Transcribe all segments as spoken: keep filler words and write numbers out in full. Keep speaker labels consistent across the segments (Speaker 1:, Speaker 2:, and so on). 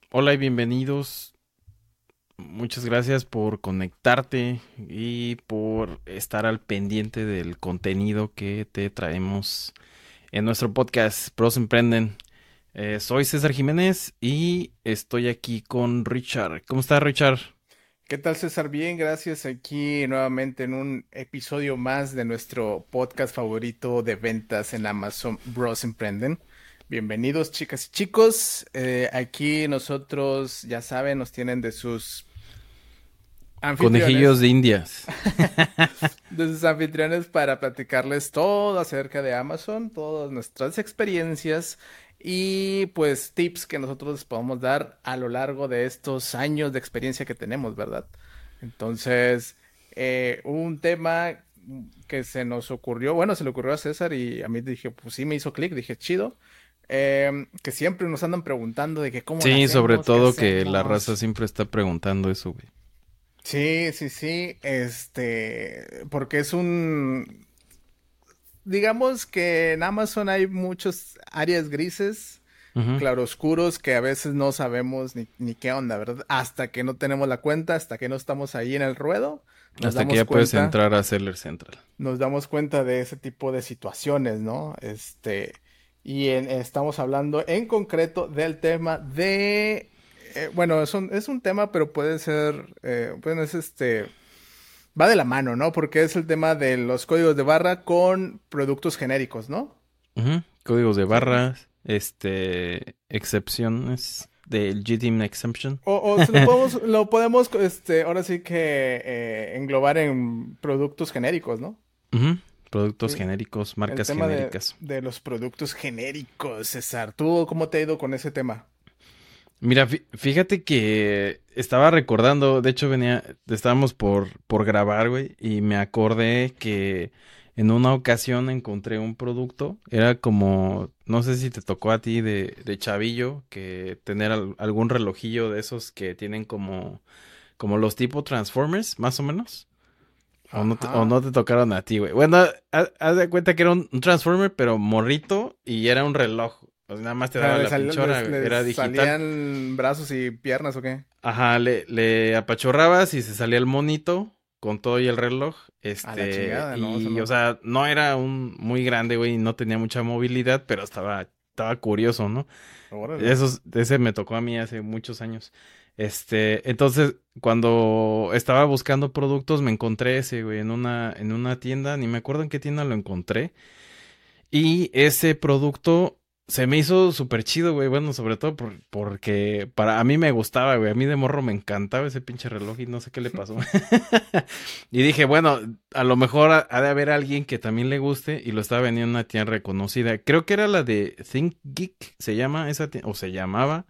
Speaker 1: Hola y bienvenidos. Muchas gracias por conectarte y por estar al pendiente del contenido que te traemos en nuestro podcast Pros Emprenden. Eh, soy César Jiménez y estoy aquí con Richard. ¿Cómo está, Richard?
Speaker 2: ¿Qué tal, César? Bien, gracias. Aquí nuevamente en un episodio más de nuestro podcast favorito de ventas en Amazon Bros Emprenden. Bienvenidos, chicas y chicos. Eh, aquí nosotros, ya saben, nos tienen de sus
Speaker 1: Conejillos
Speaker 2: anfitriones,
Speaker 1: de Indias.
Speaker 2: de sus anfitriones para platicarles todo acerca de Amazon, todas nuestras experiencias y pues tips que nosotros les podemos dar a lo largo de estos años de experiencia que tenemos, ¿verdad? Entonces, eh, un tema que se nos ocurrió, bueno, se le ocurrió a César y a mí dije, pues sí me hizo clic, dije, chido, em, que siempre nos andan preguntando de que cómo le
Speaker 1: Sí, sobre
Speaker 2: hacemos, qué
Speaker 1: todo que la raza
Speaker 2: hacemos.
Speaker 1: siempre está preguntando eso, güey.
Speaker 2: Sí, sí, sí, este, porque es un, digamos que en Amazon hay muchas áreas grises,
Speaker 1: Ujú.
Speaker 2: claroscuros, que a veces no sabemos ni, ni qué onda, ¿verdad? Hasta que no tenemos la cuenta, hasta que no estamos ahí en el ruedo, nos
Speaker 1: Hasta que
Speaker 2: damos
Speaker 1: ya puedes
Speaker 2: cuenta,
Speaker 1: entrar a Seller Central.
Speaker 2: nos damos cuenta de ese tipo de situaciones, ¿no? Este, y en- estamos hablando en concreto del tema de, eh, bueno, es un, es un tema, pero puede ser, eh, bueno, es este va de la mano, ¿no? Porque es el tema de los códigos de barra con productos genéricos, ¿no?
Speaker 1: Ujú. Códigos de
Speaker 2: Sí.
Speaker 1: barras, este, excepciones del G T M Exemption.
Speaker 2: O, o si lo podemos, lo podemos, este, ahora sí que eh, englobar en productos genéricos, ¿no?
Speaker 1: Ujú. Productos
Speaker 2: Sí.
Speaker 1: genéricos,
Speaker 2: El
Speaker 1: marcas
Speaker 2: tema de,
Speaker 1: genéricas.
Speaker 2: de los productos genéricos, César. ¿Tú cómo te ha ido con ese tema?
Speaker 1: Mira, fí- fíjate que estaba recordando, de hecho venía, estábamos por, por grabar, güey, y me acordé que en una ocasión encontré un producto, era como, no sé si te tocó a ti de, de chavillo, que tener al- algún relojillo de esos que tienen como, como los tipo Transformers, más o menos. O no te, o
Speaker 2: Ajá.
Speaker 1: no te tocaron a ti, güey. Bueno, haz, haz de cuenta que era un, un Transformer, pero morrito y era un reloj. Pues nada más te
Speaker 2: O sea,
Speaker 1: daba
Speaker 2: ¿les,
Speaker 1: la
Speaker 2: sal-
Speaker 1: pinche hora,
Speaker 2: les-
Speaker 1: güey.
Speaker 2: les
Speaker 1: Era digital.
Speaker 2: salían brazos y piernas o qué?
Speaker 1: Ajá, le, le apachurrabas y se salía el monito con todo y el reloj.
Speaker 2: A la
Speaker 1: Este,
Speaker 2: chingada, ¿no? Eso
Speaker 1: y o
Speaker 2: no.
Speaker 1: sea, no era un muy grande, güey, y no tenía mucha movilidad, pero estaba, estaba curioso, ¿no?
Speaker 2: Órale.
Speaker 1: Esos, ese me tocó a mí hace muchos años. Este, entonces, cuando estaba buscando productos, me encontré ese, güey, en una, en una tienda, ni me acuerdo en qué tienda lo encontré. Y ese producto se me hizo súper chido, güey. Bueno, sobre todo por- porque para a mí me gustaba, güey. A mí de morro me encantaba ese pinche reloj y no sé qué le pasó. Y dije, bueno, a lo mejor ha, ha de haber alguien que también le guste y lo estaba vendiendo en una tienda reconocida. Creo que era la de Think Geek, se llama esa tienda, o se llamaba,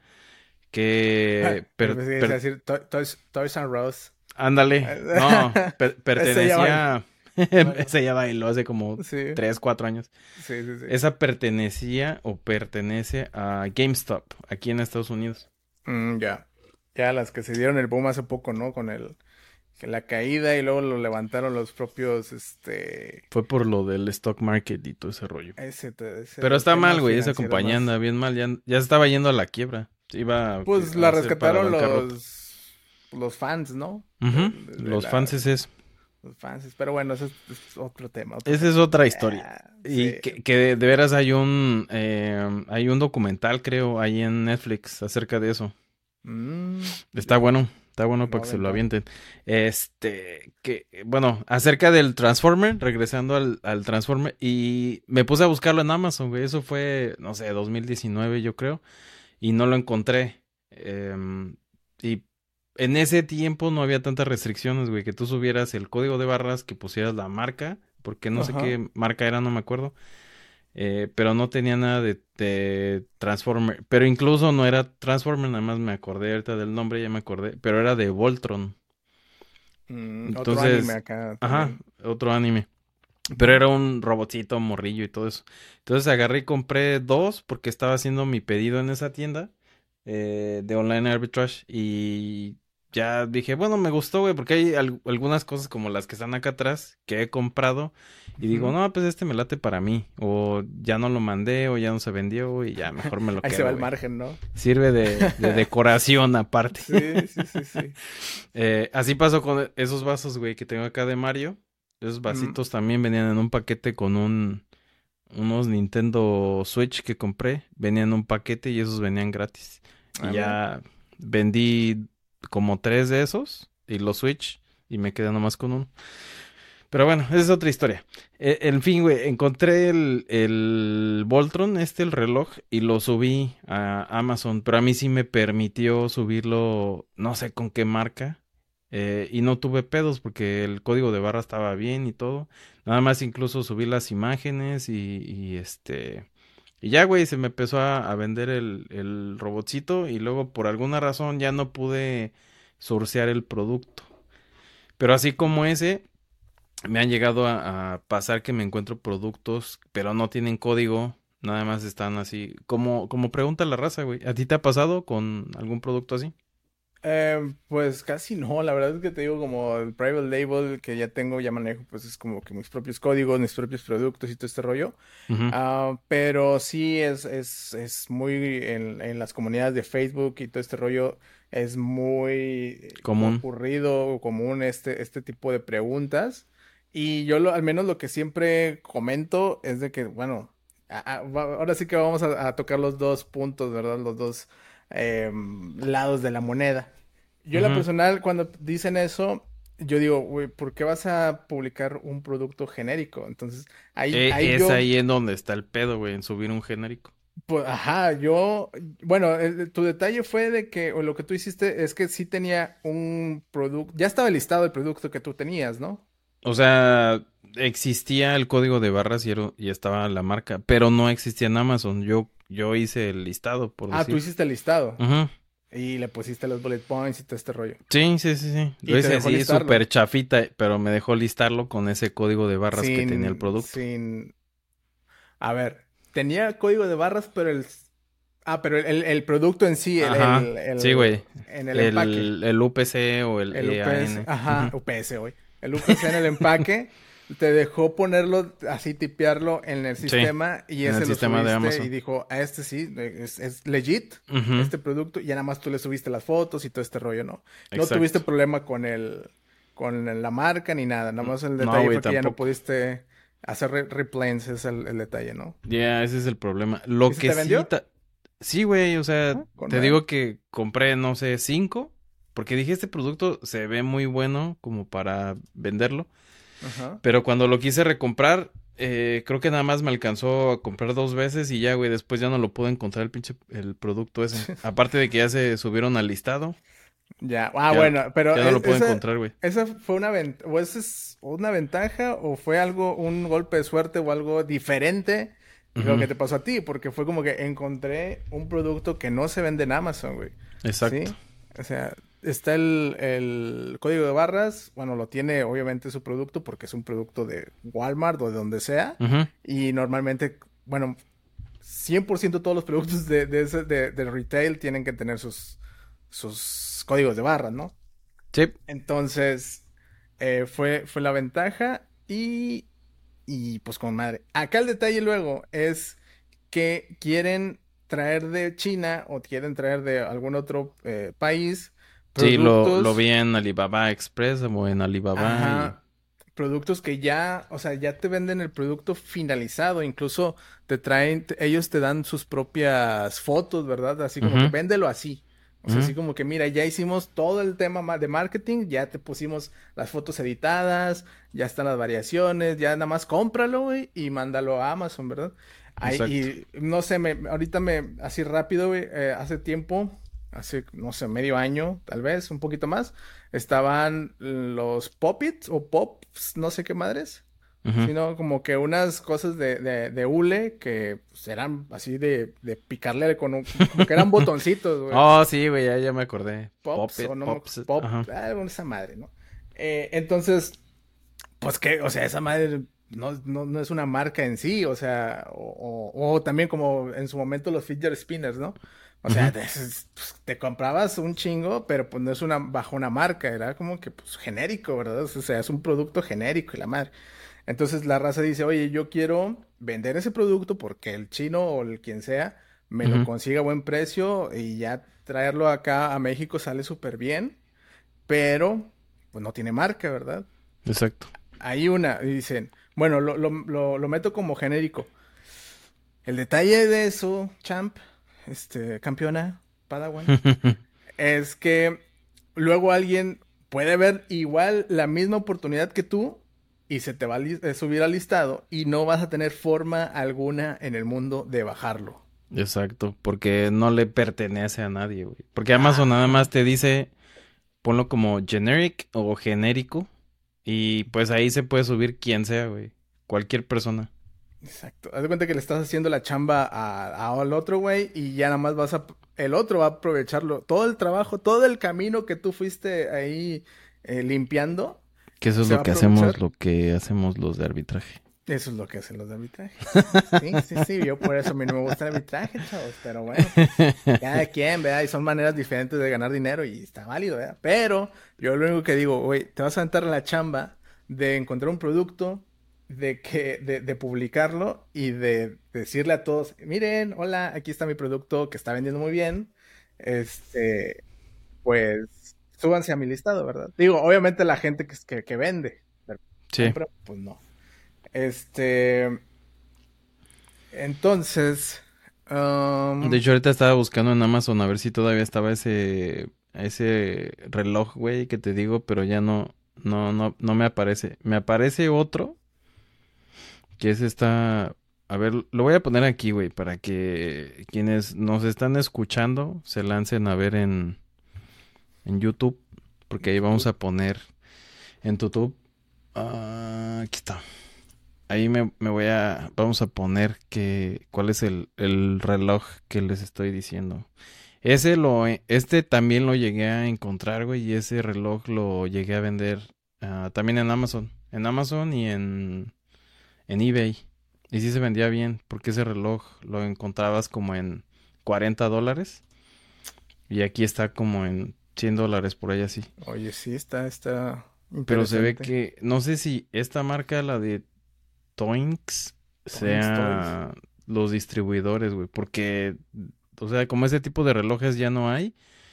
Speaker 1: que
Speaker 2: Yo
Speaker 1: per-
Speaker 2: pensé que ibas a
Speaker 1: per-
Speaker 2: decir To- Toys, Toys R Us.
Speaker 1: ándale, no, per-
Speaker 2: Ese ya bailó.
Speaker 1: pertenecía,
Speaker 2: Bueno,
Speaker 1: ese ya bailó hace como
Speaker 2: sí,
Speaker 1: tres, cuatro años.
Speaker 2: sí, sí, sí.
Speaker 1: Esa pertenecía o pertenece a GameStop, aquí en Estados Unidos.
Speaker 2: Mm, ya. Ya las que se dieron el boom hace poco, ¿no? Con el, que la caída y luego lo levantaron los propios, este,
Speaker 1: Fue por lo del stock market y todo ese rollo.
Speaker 2: ese, te-
Speaker 1: Pero
Speaker 2: ese
Speaker 1: está mal,
Speaker 2: temas
Speaker 1: güey, esa
Speaker 2: financieros
Speaker 1: compañía
Speaker 2: más.
Speaker 1: anda bien mal, ya, ya se estaba yendo a la quiebra. Se iba a,
Speaker 2: Pues
Speaker 1: a
Speaker 2: la
Speaker 1: hacer para
Speaker 2: rescataron
Speaker 1: bancarrota.
Speaker 2: los, los fans, ¿no? De,
Speaker 1: Ujú.
Speaker 2: de- de
Speaker 1: Los
Speaker 2: la,
Speaker 1: fans es
Speaker 2: los fans. Pero bueno, ese es, es otro tema, otro
Speaker 1: esa es
Speaker 2: tema.
Speaker 1: otra historia.
Speaker 2: Ah,
Speaker 1: Y
Speaker 2: sí.
Speaker 1: que, que de, de veras hay un eh, hay un documental, creo, ahí en Netflix acerca de eso.
Speaker 2: Mm,
Speaker 1: Está
Speaker 2: ya.
Speaker 1: bueno, está bueno
Speaker 2: Me lo
Speaker 1: para
Speaker 2: voy
Speaker 1: que
Speaker 2: a
Speaker 1: se lo
Speaker 2: aventar.
Speaker 1: avienten. Este, que, bueno, acerca del Transformer, regresando al, al Transformer, y me puse a buscarlo en Amazon, güey. Eso fue, no sé, dos mil diecinueve, yo creo, y no lo encontré. Em, y en ese tiempo no había tantas restricciones, güey, que tú subieras el código de barras, que pusieras la marca, porque no sé
Speaker 2: Ajá.
Speaker 1: qué marca era, no me acuerdo. Eh, pero no tenía nada de, de Transformer. Pero incluso no era Transformer, nada más me acordé ahorita del nombre, ya me acordé. Pero era de Voltron.
Speaker 2: Mm, otro anime
Speaker 1: Entonces,
Speaker 2: acá
Speaker 1: ajá,
Speaker 2: también.
Speaker 1: otro anime. Pero
Speaker 2: Ujú.
Speaker 1: era un robotcito, morrillo y todo eso. Entonces agarré y compré dos porque estaba haciendo mi pedido en esa tienda eh, de online arbitrage. Y ya dije, bueno, me gustó, güey, porque hay al- algunas cosas como las que están acá atrás que he comprado y digo,
Speaker 2: Ujú.
Speaker 1: no, pues este me late para mí, o ya no lo mandé, o ya no se vendió, y ya mejor me lo
Speaker 2: Ahí se va
Speaker 1: quedo,
Speaker 2: el
Speaker 1: güey.
Speaker 2: margen, ¿no?
Speaker 1: Sirve de, de decoración aparte.
Speaker 2: Sí, sí, sí, sí.
Speaker 1: Eh, así pasó con esos vasos, güey, que tengo acá de Mario. Esos
Speaker 2: Mm,
Speaker 1: vasitos también venían en un paquete con un, unos Nintendo Switch que compré. Venían en un paquete y esos venían gratis. Y
Speaker 2: ah, mira.
Speaker 1: ya vendí como tres de esos y los Switch y me quedé nomás con uno. Pero bueno, esa es otra historia. Eh, en fin, güey, encontré el, el Voltron, este, el reloj, y lo subí a Amazon, pero a mí sí me permitió subirlo, no sé con qué marca, eh, y no tuve pedos porque el código de barra estaba bien y todo. Nada más incluso subí las imágenes y, y este... Y ya, güey, se me empezó a, a vender el, el robotcito y luego por alguna razón ya no pude sourcear el producto. Pero así como ese me han llegado a, a pasar que me encuentro productos, pero no tienen código, nada más están así, como, como pregunta la raza, güey. ¿A ti te ha pasado con algún producto así?
Speaker 2: Eh, pues casi no, la verdad es que te digo como el private label que ya tengo, ya manejo, pues es como que mis propios códigos, mis propios productos y todo este rollo.
Speaker 1: Ujú.
Speaker 2: Ah, pero sí es, es, es muy en, en las comunidades de Facebook y todo este rollo es muy
Speaker 1: Común.
Speaker 2: ocurrido o común este, este tipo de preguntas. Y yo lo, al menos lo que siempre comento es de que, bueno, a- a- va- ahora sí que vamos a, a tocar los dos puntos, ¿verdad? Los dos em, lados de la moneda. Yo en la
Speaker 1: Ujú.
Speaker 2: personal, cuando dicen eso, yo digo, güey, ¿por qué vas a publicar un producto genérico? Entonces, ahí, ahí
Speaker 1: E- es
Speaker 2: yo
Speaker 1: ahí en donde está el pedo, güey, en subir un genérico.
Speaker 2: pues, ajá, yo, bueno, el- tu detalle fue de que, o lo que tú hiciste es que sí tenía un producto, ya estaba listado el producto que tú tenías, ¿no?
Speaker 1: O sea, existía el código de barras y, era- y estaba la marca, pero no existía en Amazon. Yo, yo hice el listado, por
Speaker 2: Ah, tú
Speaker 1: decir.
Speaker 2: hiciste el listado
Speaker 1: Ujú.
Speaker 2: y le pusiste los bullet points y todo este rollo.
Speaker 1: Sí, sí, sí, sí. Lo
Speaker 2: Y te
Speaker 1: hice
Speaker 2: dejó
Speaker 1: así
Speaker 2: listarlo
Speaker 1: súper chafita, pero me dejó listarlo con ese código de barras que tenía el
Speaker 2: sin,
Speaker 1: producto.
Speaker 2: sin, a ver, tenía código de barras, pero el, ah, pero el, el- el producto en sí, el,
Speaker 1: Ajá,
Speaker 2: el,
Speaker 1: sí,
Speaker 2: el-
Speaker 1: güey.
Speaker 2: en el empaque.
Speaker 1: El, el U P C o el
Speaker 2: El U P S,
Speaker 1: E A N.
Speaker 2: ajá,
Speaker 1: Ujú.
Speaker 2: U P S hoy. El U P S en el empaque te dejó ponerlo así, tipearlo en el
Speaker 1: Sí,
Speaker 2: sistema y
Speaker 1: en el
Speaker 2: ese lo
Speaker 1: sistema de
Speaker 2: subiste y
Speaker 1: Amazon.
Speaker 2: dijo, a este sí, es, es legit,
Speaker 1: Ujú.
Speaker 2: este producto, y ya nada más tú le subiste las fotos y todo este rollo, ¿no? No tuviste
Speaker 1: Exacto.
Speaker 2: problema con el, con la marca ni nada, nada
Speaker 1: N-
Speaker 2: más el
Speaker 1: No,
Speaker 2: detalle
Speaker 1: güey,
Speaker 2: fue que ya no
Speaker 1: tampoco.
Speaker 2: pudiste hacer re- replays, es el, el detalle, ¿no?
Speaker 1: Ya, ese es el problema.
Speaker 2: ¿Y
Speaker 1: Lo
Speaker 2: se
Speaker 1: que
Speaker 2: te
Speaker 1: sí,
Speaker 2: vendió?
Speaker 1: ta- sí, güey, o sea,
Speaker 2: Ah, con
Speaker 1: te
Speaker 2: madre.
Speaker 1: digo que compré, no sé, cinco, porque dije, este producto se ve muy bueno como para venderlo,
Speaker 2: Ajá.
Speaker 1: pero cuando lo quise recomprar, eh, creo que nada más me alcanzó a comprar dos veces y ya, güey, después ya no lo pude encontrar el pinche, el producto ese. Aparte de que ya se subieron al listado,
Speaker 2: Ya, ah,
Speaker 1: ya,
Speaker 2: bueno, pero
Speaker 1: ya no
Speaker 2: e-
Speaker 1: lo puedo
Speaker 2: esa,
Speaker 1: encontrar, güey.
Speaker 2: esa fue una ventaja, o esa es una ventaja, o fue algo, un golpe de suerte o algo diferente lo
Speaker 1: Ujú.
Speaker 2: que te pasó a ti, porque fue como que encontré un producto que no se vende en Amazon, güey.
Speaker 1: Exacto.
Speaker 2: ¿Sí? O sea, está el, el código de barras, bueno, lo tiene obviamente su producto porque es un producto de Walmart o de donde sea,
Speaker 1: Ujú.
Speaker 2: y normalmente, bueno, cien por ciento todos los productos de, de, ese- de, de retail tienen que tener sus, sus códigos de barras, ¿no?
Speaker 1: Sí.
Speaker 2: Entonces, eh, fue, fue la ventaja y, y pues con madre. Acá el detalle luego es que quieren traer de China o quieren traer de algún otro eh, país
Speaker 1: Sí, lo, lo
Speaker 2: productos,
Speaker 1: vi en Alibaba Express o en Alibaba y...
Speaker 2: ajá, productos que ya, o sea, ya te venden el producto finalizado, incluso te traen, te- ellos te dan sus propias fotos, ¿verdad? Así como que
Speaker 1: Ujú,
Speaker 2: véndelo así. O sea,
Speaker 1: ujú.
Speaker 2: así como que mira, ya hicimos todo el tema ma- de marketing, ya te pusimos las fotos editadas, ya están las variaciones, ya nada más cómpralo, güey, y mándalo a Amazon, ¿verdad?
Speaker 1: Exacto.
Speaker 2: Ahí, y no sé, me, ahorita me, así rápido, güey, eh, hace tiempo, hace, no sé, medio año, tal vez, un poquito más, estaban los Pop-Its o Pops, no sé qué madres,
Speaker 1: Ujú.
Speaker 2: sino como que unas cosas de, de, de hule que pues, eran así de, de picarle con un, como que eran botoncitos, güey.
Speaker 1: Oh, sí, güey, ya, ya me acordé. Pop
Speaker 2: Pops
Speaker 1: it,
Speaker 2: o no me
Speaker 1: pops it.
Speaker 2: pop,
Speaker 1: Ajá.
Speaker 2: ah, bueno, esa madre, ¿no? Eh, entonces, pues que, o sea, esa madre no, no, no es una marca en sí, o sea, o, o- o también como en su momento los fidget spinners, ¿no? O sea,
Speaker 1: Ujú.
Speaker 2: te, pues, te comprabas un chingo, pero pues no es una, bajo una marca, era como que pues genérico, ¿verdad? O sea, es un producto genérico y la madre. Entonces la raza dice, oye, yo quiero vender ese producto porque el chino o el quien sea me lo
Speaker 1: Ujú.
Speaker 2: consiga a buen precio y ya traerlo acá a México sale súper bien, pero pues no tiene marca, ¿verdad?
Speaker 1: Exacto.
Speaker 2: Hay una, y dicen, bueno, lo, lo, lo, lo meto como genérico. El detalle de eso, champ, este, campeona, Padawan, es que luego alguien puede ver igual la misma oportunidad que tú y se te va a li- eh, subir al listado y no vas a tener forma alguna en el mundo de bajarlo.
Speaker 1: Exacto, porque no le pertenece a nadie, güey. Porque Amazon nada
Speaker 2: Ajá,
Speaker 1: más te dice, ponlo como generic o genérico, y pues ahí se puede subir quien sea, güey. Cualquier persona.
Speaker 2: exacto. Haz de cuenta que le estás haciendo la chamba a, a- al otro güey y ya nada más vas a... El otro va a aprovecharlo. Todo el trabajo, todo el camino que tú fuiste ahí eh, limpiando,
Speaker 1: Que eso es
Speaker 2: se va
Speaker 1: lo
Speaker 2: a
Speaker 1: que hacemos,
Speaker 2: aprovechar.
Speaker 1: lo que hacemos los de arbitraje.
Speaker 2: Eso es lo que hacen los de arbitraje. Sí, sí, sí, yo por eso a mí no me gusta el arbitraje, chavos, pero bueno, pues cada quien, ¿verdad? Y son maneras diferentes de ganar dinero y está válido, ¿verdad? Pero yo lo único que digo, güey, te vas a aventar en la chamba de encontrar un producto, de que, de, de publicarlo y de decirle a todos, miren, hola, aquí está mi producto que está vendiendo muy bien, este, pues súbanse a mi listado, ¿verdad? Digo, obviamente la gente que, que, que vende, pero
Speaker 1: Sí.
Speaker 2: compra, pues no. Este, entonces,
Speaker 1: De
Speaker 2: am,
Speaker 1: hecho, ahorita estaba buscando en Amazon a ver si todavía estaba ese, ese reloj, güey, que te digo, pero ya no, no, no, no me aparece. Me aparece otro, que es esta, a ver, lo voy a poner aquí, güey, para que quienes nos están escuchando se lancen a ver en, en YouTube, porque ahí vamos
Speaker 2: YouTube.
Speaker 1: a poner en YouTube. Ah, aquí está. Ahí me, me voy a, vamos a poner que, cuál es el, el reloj que les estoy diciendo. Ese lo, este también lo llegué a encontrar, güey, y ese reloj lo llegué a vender ah, también en Amazon. En Amazon y en, en eBay. Y sí se vendía bien, porque ese reloj lo encontrabas como en cuarenta dólares. Y aquí está como en cien dólares por ahí así.
Speaker 2: Oye, sí, está, está
Speaker 1: Pero se ve
Speaker 2: interesante.
Speaker 1: que, no sé si esta marca, la de Toynx,
Speaker 2: Toys, Toys.
Speaker 1: sea los distribuidores, güey. Porque, o sea, como ese tipo de relojes ya no hay.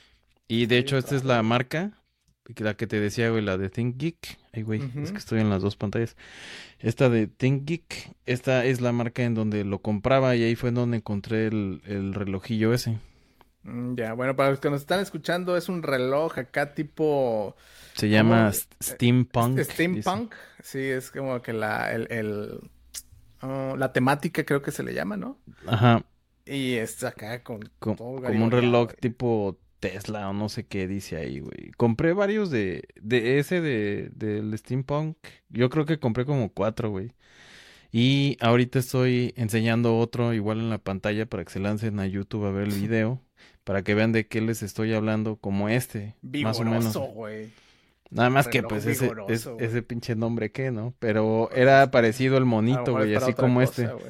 Speaker 1: Y de
Speaker 2: Está
Speaker 1: hecho,
Speaker 2: bien
Speaker 1: esta es
Speaker 2: raro,
Speaker 1: la
Speaker 2: güey.
Speaker 1: marca, que- la que te decía, güey, la de ThinkGeek. Ay, güey, es que
Speaker 2: Ujú.
Speaker 1: estoy en las dos pantallas. Esta de ThinkGeek, esta es la marca en donde lo compraba y ahí fue en donde encontré el, el relojillo ese.
Speaker 2: Mm, ya, bueno, para los que nos están escuchando, es un reloj acá tipo,
Speaker 1: Se
Speaker 2: ¿cómo?
Speaker 1: llama St-
Speaker 2: Eh, es-
Speaker 1: Steampunk, dice.
Speaker 2: Steampunk. Sí, es como que la, el, el, ah, la temática creo que se le llama, ¿no?
Speaker 1: Ajá,
Speaker 2: Y es acá con
Speaker 1: co-
Speaker 2: todo
Speaker 1: como un
Speaker 2: garigoleado.
Speaker 1: reloj tipo Tesla o no sé qué dice ahí, güey. Compré varios de, de ese de, del Steampunk. Yo creo que compré como cuatro, güey. Y ahorita estoy enseñando otro igual en la pantalla para que se lancen a YouTube a ver el video, para que vean de qué les estoy hablando, como este, más o menos.
Speaker 2: Vigoroso, güey.
Speaker 1: Nada más que
Speaker 2: Reloj
Speaker 1: pues ese, es,
Speaker 2: vigoroso, güey.
Speaker 1: ese pinche nombre que, ¿no? Pero
Speaker 2: Pues es
Speaker 1: era
Speaker 2: que
Speaker 1: parecido al
Speaker 2: a lo
Speaker 1: monito,
Speaker 2: mejor es
Speaker 1: güey,
Speaker 2: para
Speaker 1: así
Speaker 2: otra
Speaker 1: como
Speaker 2: cosa,
Speaker 1: este.
Speaker 2: güey.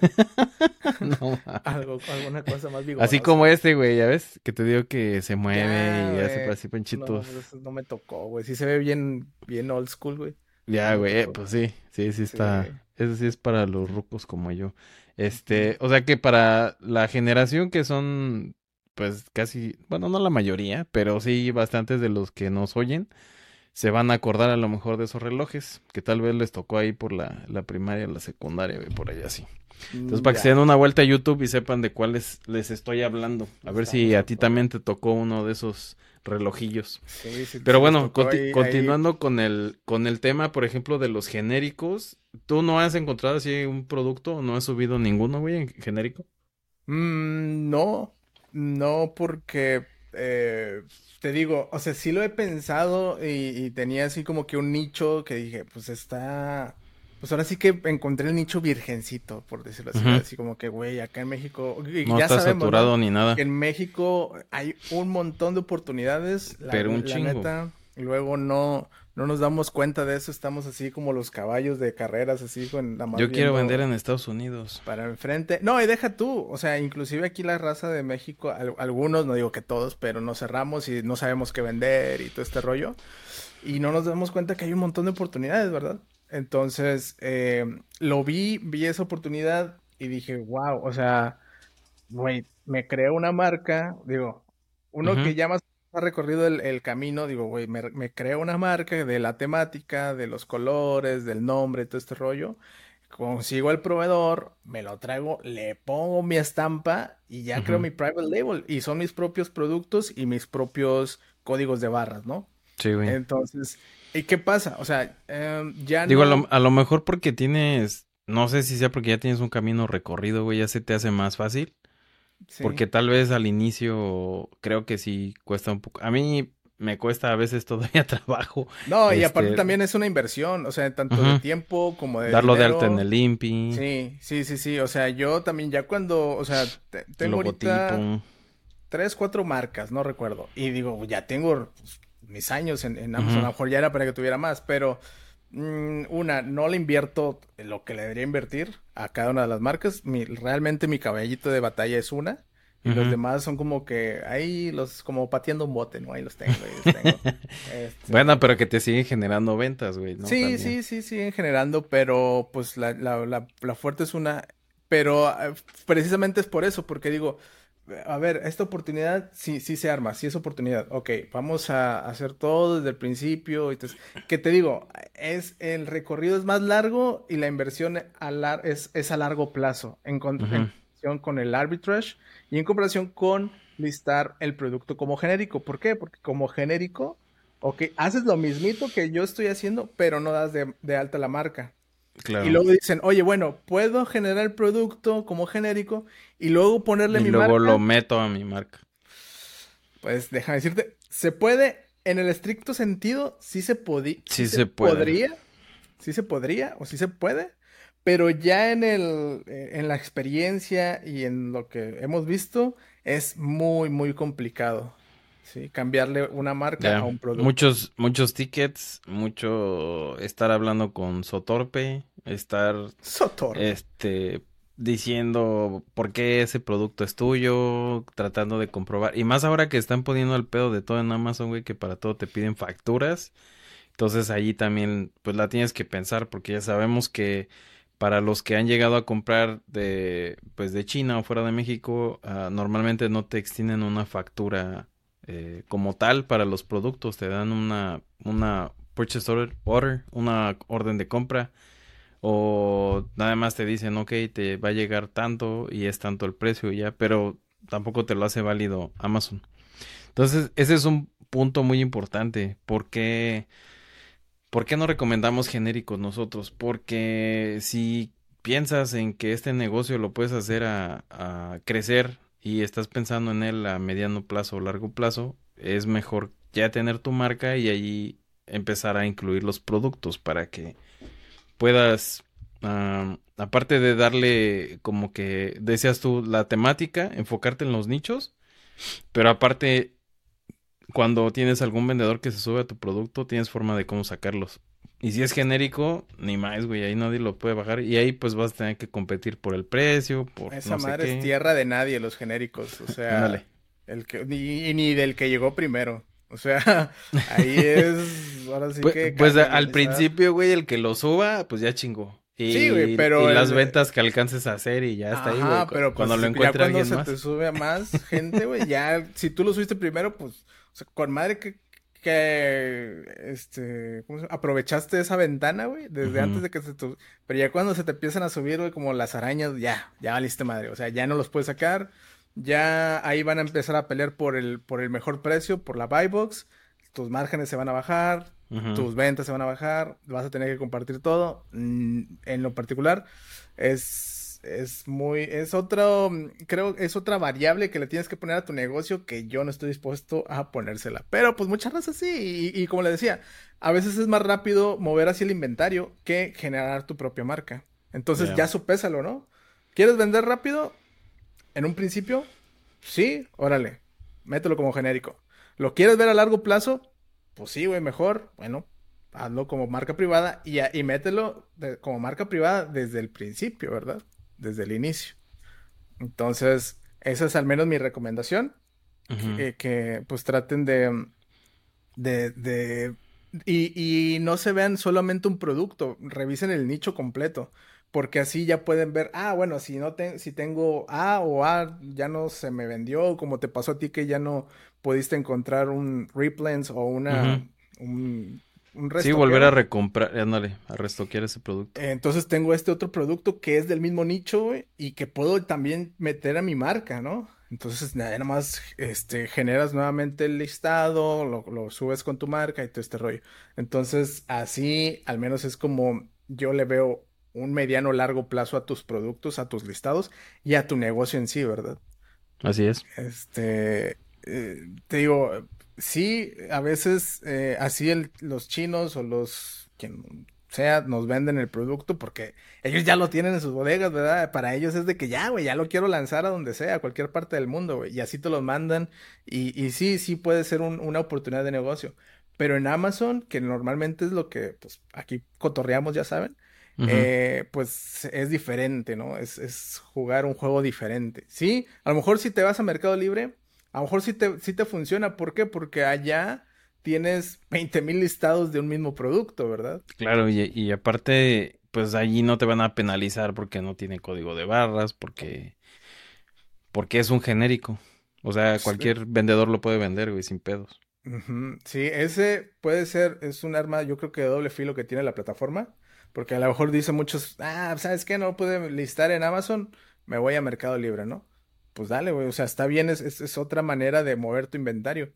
Speaker 1: No mames.
Speaker 2: Algo, alguna cosa más
Speaker 1: Así
Speaker 2: vigorosa,
Speaker 1: como
Speaker 2: güey.
Speaker 1: este, güey, ya ves, que te digo que se mueve
Speaker 2: Ya,
Speaker 1: y hace
Speaker 2: güey.
Speaker 1: así
Speaker 2: No,
Speaker 1: panchitos.
Speaker 2: pues eso no me tocó, güey. Sí se ve bien, bien old school, güey. No
Speaker 1: Ya,
Speaker 2: me
Speaker 1: güey, eh,
Speaker 2: tocó.
Speaker 1: pues sí, sí, sí
Speaker 2: Sí.
Speaker 1: está. Ese sí es para los rucos como yo.
Speaker 2: Ujú.
Speaker 1: Este, o sea que para la generación que son, pues casi, bueno, no la mayoría, pero sí bastantes de los que nos oyen, se van a acordar a lo mejor de esos relojes, que tal vez les tocó ahí por la, la primaria, la secundaria, güey, por ahí así. Entonces,
Speaker 2: Mm,
Speaker 1: para que se den
Speaker 2: ya.
Speaker 1: una vuelta a YouTube y sepan de cuáles les estoy hablando. A ver si
Speaker 2: Estamos
Speaker 1: a ti
Speaker 2: hablando.
Speaker 1: también te tocó uno de esos relojillos.
Speaker 2: Sí, sí,
Speaker 1: Pero
Speaker 2: sí les
Speaker 1: bueno,
Speaker 2: tocó
Speaker 1: conti-
Speaker 2: ahí, ahí.
Speaker 1: continuando con el, con el tema, por ejemplo, de los genéricos, ¿tú no has encontrado así un producto o no has subido ninguno, güey, en genérico?
Speaker 2: Mm, no, no, porque eh, te digo, o sea, sí lo he pensado y, y tenía así como que un nicho que dije, pues está, pues ahora sí que encontré el nicho virgencito, por decirlo así,
Speaker 1: Ujú.
Speaker 2: así como que, güey, acá en México, y
Speaker 1: No
Speaker 2: ya
Speaker 1: está
Speaker 2: sabemos, ¿no?
Speaker 1: saturado ni
Speaker 2: Que
Speaker 1: nada,
Speaker 2: en México hay un montón de oportunidades, la,
Speaker 1: pero un
Speaker 2: la
Speaker 1: chingo.
Speaker 2: neta, y luego no. no nos damos cuenta de eso, estamos así como los caballos de carreras, así con la
Speaker 1: Yo
Speaker 2: más
Speaker 1: quiero
Speaker 2: viendo
Speaker 1: vender en Estados Unidos.
Speaker 2: para enfrente. No, y deja tú, o sea, inclusive aquí la raza de México, al- algunos, no digo que todos, pero nos cerramos y no sabemos qué vender y todo este rollo. Y no nos damos cuenta que hay un montón de oportunidades, ¿verdad? Entonces, eh, lo vi, vi esa oportunidad y dije, wow, o sea, güey, me creo una marca, digo, uno que
Speaker 1: Ujú.
Speaker 2: ya más ha recorrido el, el camino, digo, güey, me, me creo una marca de la temática, de los colores, del nombre, todo este rollo. Consigo el proveedor, me lo traigo, le pongo mi estampa y ya creo
Speaker 1: Ujú.
Speaker 2: mi private label. Y son mis propios productos y mis propios códigos de barras, ¿no?
Speaker 1: Sí, güey.
Speaker 2: Entonces, ¿y qué pasa? O sea, em, ya
Speaker 1: Digo, a lo,
Speaker 2: no,
Speaker 1: a lo mejor porque tienes, no sé si sea porque ya tienes un camino recorrido, güey, ya se te hace más fácil.
Speaker 2: sí.
Speaker 1: Porque tal vez al inicio creo que sí cuesta un poco. A mí me cuesta a veces todavía trabajo,
Speaker 2: No, y aparte
Speaker 1: este,
Speaker 2: también es una inversión, o sea, tanto de
Speaker 1: ujú,
Speaker 2: tiempo como de
Speaker 1: darlo de alta en
Speaker 2: dinero.
Speaker 1: el INPI,
Speaker 2: Sí, sí, sí, sí. O sea, yo también ya cuando, o sea, te-
Speaker 1: el
Speaker 2: tengo
Speaker 1: logotipo.
Speaker 2: ahorita tres, cuatro marcas, no recuerdo. Y digo, ya tengo pues, mis años en, en Amazon, a
Speaker 1: Ujú.
Speaker 2: lo mejor ya era para que tuviera más, pero mm, una, no le invierto lo que le debería invertir a cada una de las marcas. Mi, realmente mi caballito de batalla es una. Y los
Speaker 1: Ujú.
Speaker 2: demás son como que ahí los, como pateando un bote, ¿no? Ahí los tengo, ahí los tengo.
Speaker 1: Bueno,
Speaker 2: Este,
Speaker 1: pero que te siguen generando ventas, güey, ¿no?
Speaker 2: sí,
Speaker 1: También.
Speaker 2: sí, sí, siguen generando, pero pues la, la, la, la fuerte es una, pero eh, precisamente es por eso, porque digo, a ver, esta oportunidad sí, sí se arma, sí es oportunidad, ok, vamos a hacer todo desde el principio, entonces, ¿qué te digo? Es, el recorrido es más largo y la inversión a lar- es, es a largo plazo, en, con- en
Speaker 1: Ujú.
Speaker 2: comparación con el arbitrage y en comparación con listar el producto como genérico. ¿Por qué? Porque como genérico ok, haces lo mismito que yo estoy haciendo, pero no das de, de alta la marca. Y
Speaker 1: Claro.
Speaker 2: luego dicen, oye, bueno, puedo generar el producto como genérico y luego ponerle
Speaker 1: Y
Speaker 2: mi
Speaker 1: luego lo
Speaker 2: marca.
Speaker 1: meto a mi marca.
Speaker 2: Pues déjame decirte, se puede, en el estricto sentido, sí se podía, sí
Speaker 1: Sí
Speaker 2: se
Speaker 1: se puede.
Speaker 2: podría, sí se podría o sí se puede, pero ya en el, eh, en la experiencia y en lo que hemos visto, es muy, muy complicado, ¿sí? Cambiarle una marca a
Speaker 1: Ya.
Speaker 2: un producto.
Speaker 1: Muchos, muchos tickets, mucho estar hablando con Sotorpe, estar
Speaker 2: Sotorpe.
Speaker 1: este, diciendo por qué ese producto es tuyo, tratando de comprobar. Y más ahora que están poniendo el pedo de todo en Amazon, güey, que para todo te piden facturas. Entonces allí también, pues la tienes que pensar, porque ya sabemos que para los que han llegado a comprar de, pues de China o fuera de México, ah, normalmente no te extienden una factura eh, como tal para los productos, te dan una, una purchase order, order, una orden de compra o nada más te dicen, ok, te va a llegar tanto y es tanto el precio y ya, pero tampoco te lo hace válido Amazon. Entonces, ese es un punto muy importante. ¿Por qué, por qué no recomendamos genéricos nosotros? Porque si piensas en que este negocio lo puedes hacer a, a crecer y estás pensando en él a mediano plazo o largo plazo, es mejor ya tener tu marca y ahí empezar a incluir los productos para que puedas, ah, aparte de darle como que decías tú la temática, enfocarte en los nichos, pero aparte cuando tienes algún vendedor que se sube a tu producto, tienes forma de cómo sacarlos. Y si es genérico, ni más, güey, ahí nadie lo puede bajar y ahí pues vas a tener que competir por el precio, por
Speaker 2: Esa
Speaker 1: no sé
Speaker 2: madre es
Speaker 1: qué.
Speaker 2: tierra de nadie, los genéricos. O
Speaker 1: Ándale.
Speaker 2: sea, el que, ni, ni del que llegó primero. O sea, ahí es, ahora sí
Speaker 1: Pues,
Speaker 2: que
Speaker 1: pues a- al
Speaker 2: canibalizar.
Speaker 1: principio, güey, el que lo suba, pues ya chingó.
Speaker 2: Sí, güey,
Speaker 1: Y, y
Speaker 2: pero
Speaker 1: las
Speaker 2: el,
Speaker 1: ventas que alcances a hacer y ya está ahí, güey.
Speaker 2: ajá,
Speaker 1: cu-
Speaker 2: pero
Speaker 1: Cuando lo
Speaker 2: pues ya
Speaker 1: encuentre
Speaker 2: cuando
Speaker 1: alguien
Speaker 2: se te
Speaker 1: más.
Speaker 2: sube a más gente, güey, ya, si tú lo subiste primero, pues, o sea, con madre que, que, este, ¿cómo se llama? Aprovechaste esa ventana, güey, desde antes
Speaker 1: Ujú.
Speaker 2: de que se te, pero ya cuando se te empiezan a subir, güey, como las arañas, ya, ya valiste madre, o sea, ya no los puedes sacar, ya ahí van a empezar a pelear por el, por el mejor precio, por la buy box, tus márgenes se van a bajar,
Speaker 1: Ujú.
Speaker 2: tus ventas se van a bajar, vas a tener que compartir todo, mm, en lo particular. Es, es muy, es otro, mm, creo, es otra variable que le tienes que poner a tu negocio que yo no estoy dispuesto a ponérsela. Pero pues muchas razas sí, y, y como le decía, a veces es más rápido mover así el inventario que generar tu propia marca. Entonces
Speaker 1: Ya.
Speaker 2: ya supésalo, ¿no? ¿Quieres vender rápido? En un principio, sí, órale, mételo como genérico. ¿Lo quieres ver a largo plazo? Pues sí, güey, mejor. Bueno, hazlo como marca privada y, y mételo de, como marca privada desde el principio, ¿verdad? Desde el inicio. Entonces, esa es al menos mi recomendación,
Speaker 1: Ujú.
Speaker 2: que, que, pues traten de, de, de y, y no se vean solamente un producto, revisen el nicho completo, porque así ya pueden ver, ah, bueno, si no te, si tengo A o A ya no se me vendió, como te pasó a ti que ya no pudiste encontrar un replens o una,
Speaker 1: Ujú.
Speaker 2: un, un
Speaker 1: Sí, volver a
Speaker 2: restoqueo.
Speaker 1: recomprar, ándale, a restoquear ese producto.
Speaker 2: Eh, Entonces tengo este otro producto que es del mismo nicho, güey, y que puedo también meter a mi marca, ¿no? Entonces nada, nada más este, generas nuevamente el listado, lo, lo subes con tu marca y todo este rollo. Entonces así al menos es como yo le veo un mediano largo plazo a tus productos, a tus listados y a tu negocio en sí, ¿verdad?
Speaker 1: Así es.
Speaker 2: Este, eh, te digo, sí, a veces eh, así el- los chinos o los quien sea nos venden el producto porque ellos ya lo tienen en sus bodegas, ¿verdad? Para ellos es de que ya, güey, ya lo quiero lanzar a donde sea, a cualquier parte del mundo, güey, y así te los mandan y, y sí, sí puede ser un- una oportunidad de negocio. Pero en Amazon, que normalmente es lo que pues aquí cotorreamos, ya saben,
Speaker 1: Ujú.
Speaker 2: eh, pues es diferente, ¿no? Es, es jugar un juego diferente. Sí, a lo mejor si te vas a Mercado Libre, a lo mejor sí te, sí te funciona. ¿Por qué? Porque allá tienes veinte mil listados de un mismo producto, ¿verdad?
Speaker 1: Claro, y, y aparte, pues allí no te van a penalizar porque no tiene código de barras, porque, porque es un genérico. O sea,
Speaker 2: Pues, eh,
Speaker 1: cualquier vendedor lo puede vender, güey, sin pedos.
Speaker 2: ujú. Sí, ese puede ser, es un arma, yo creo que de doble filo que tiene la plataforma, porque a lo mejor dicen muchos, ah, ¿sabes qué? No puede listar en Amazon, me voy a Mercado Libre, ¿no? Pues dale, güey, o sea, está bien, es, es, es otra manera de mover tu inventario.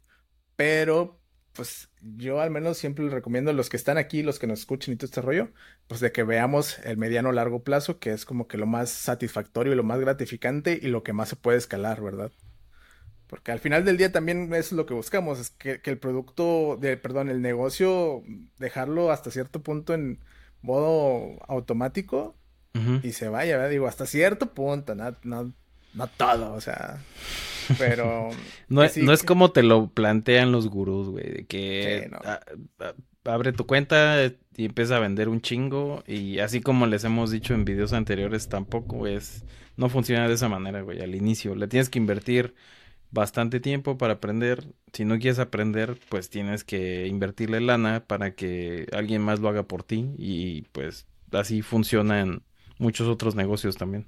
Speaker 2: Pero, pues yo al menos siempre les recomiendo a los que están aquí, los que nos escuchen y todo este rollo, pues de que veamos el mediano largo plazo, que es como que lo más satisfactorio y lo más gratificante y lo que más se puede escalar, ¿verdad? Porque al final del día también es lo que buscamos, es que, que el producto, de, perdón, el negocio, dejarlo hasta cierto punto en modo automático
Speaker 1: Ujú.
Speaker 2: y se vaya, ¿verdad? Digo, hasta cierto punto, no, no, no todo, o sea, pero
Speaker 1: No,
Speaker 2: que
Speaker 1: e- no
Speaker 2: sí,
Speaker 1: es
Speaker 2: que,
Speaker 1: como te lo plantean los gurús, güey, de
Speaker 2: sí,
Speaker 1: que
Speaker 2: no.
Speaker 1: ah, ah, abre tu cuenta eh, y empieza a vender un chingo y así como les hemos dicho en videos anteriores, tampoco es, no funciona de esa manera, güey, al inicio. Le tienes que invertir bastante tiempo para aprender. Si no quieres aprender, pues tienes que invertirle lana para que alguien más lo haga por ti y pues así funciona en muchos otros negocios también.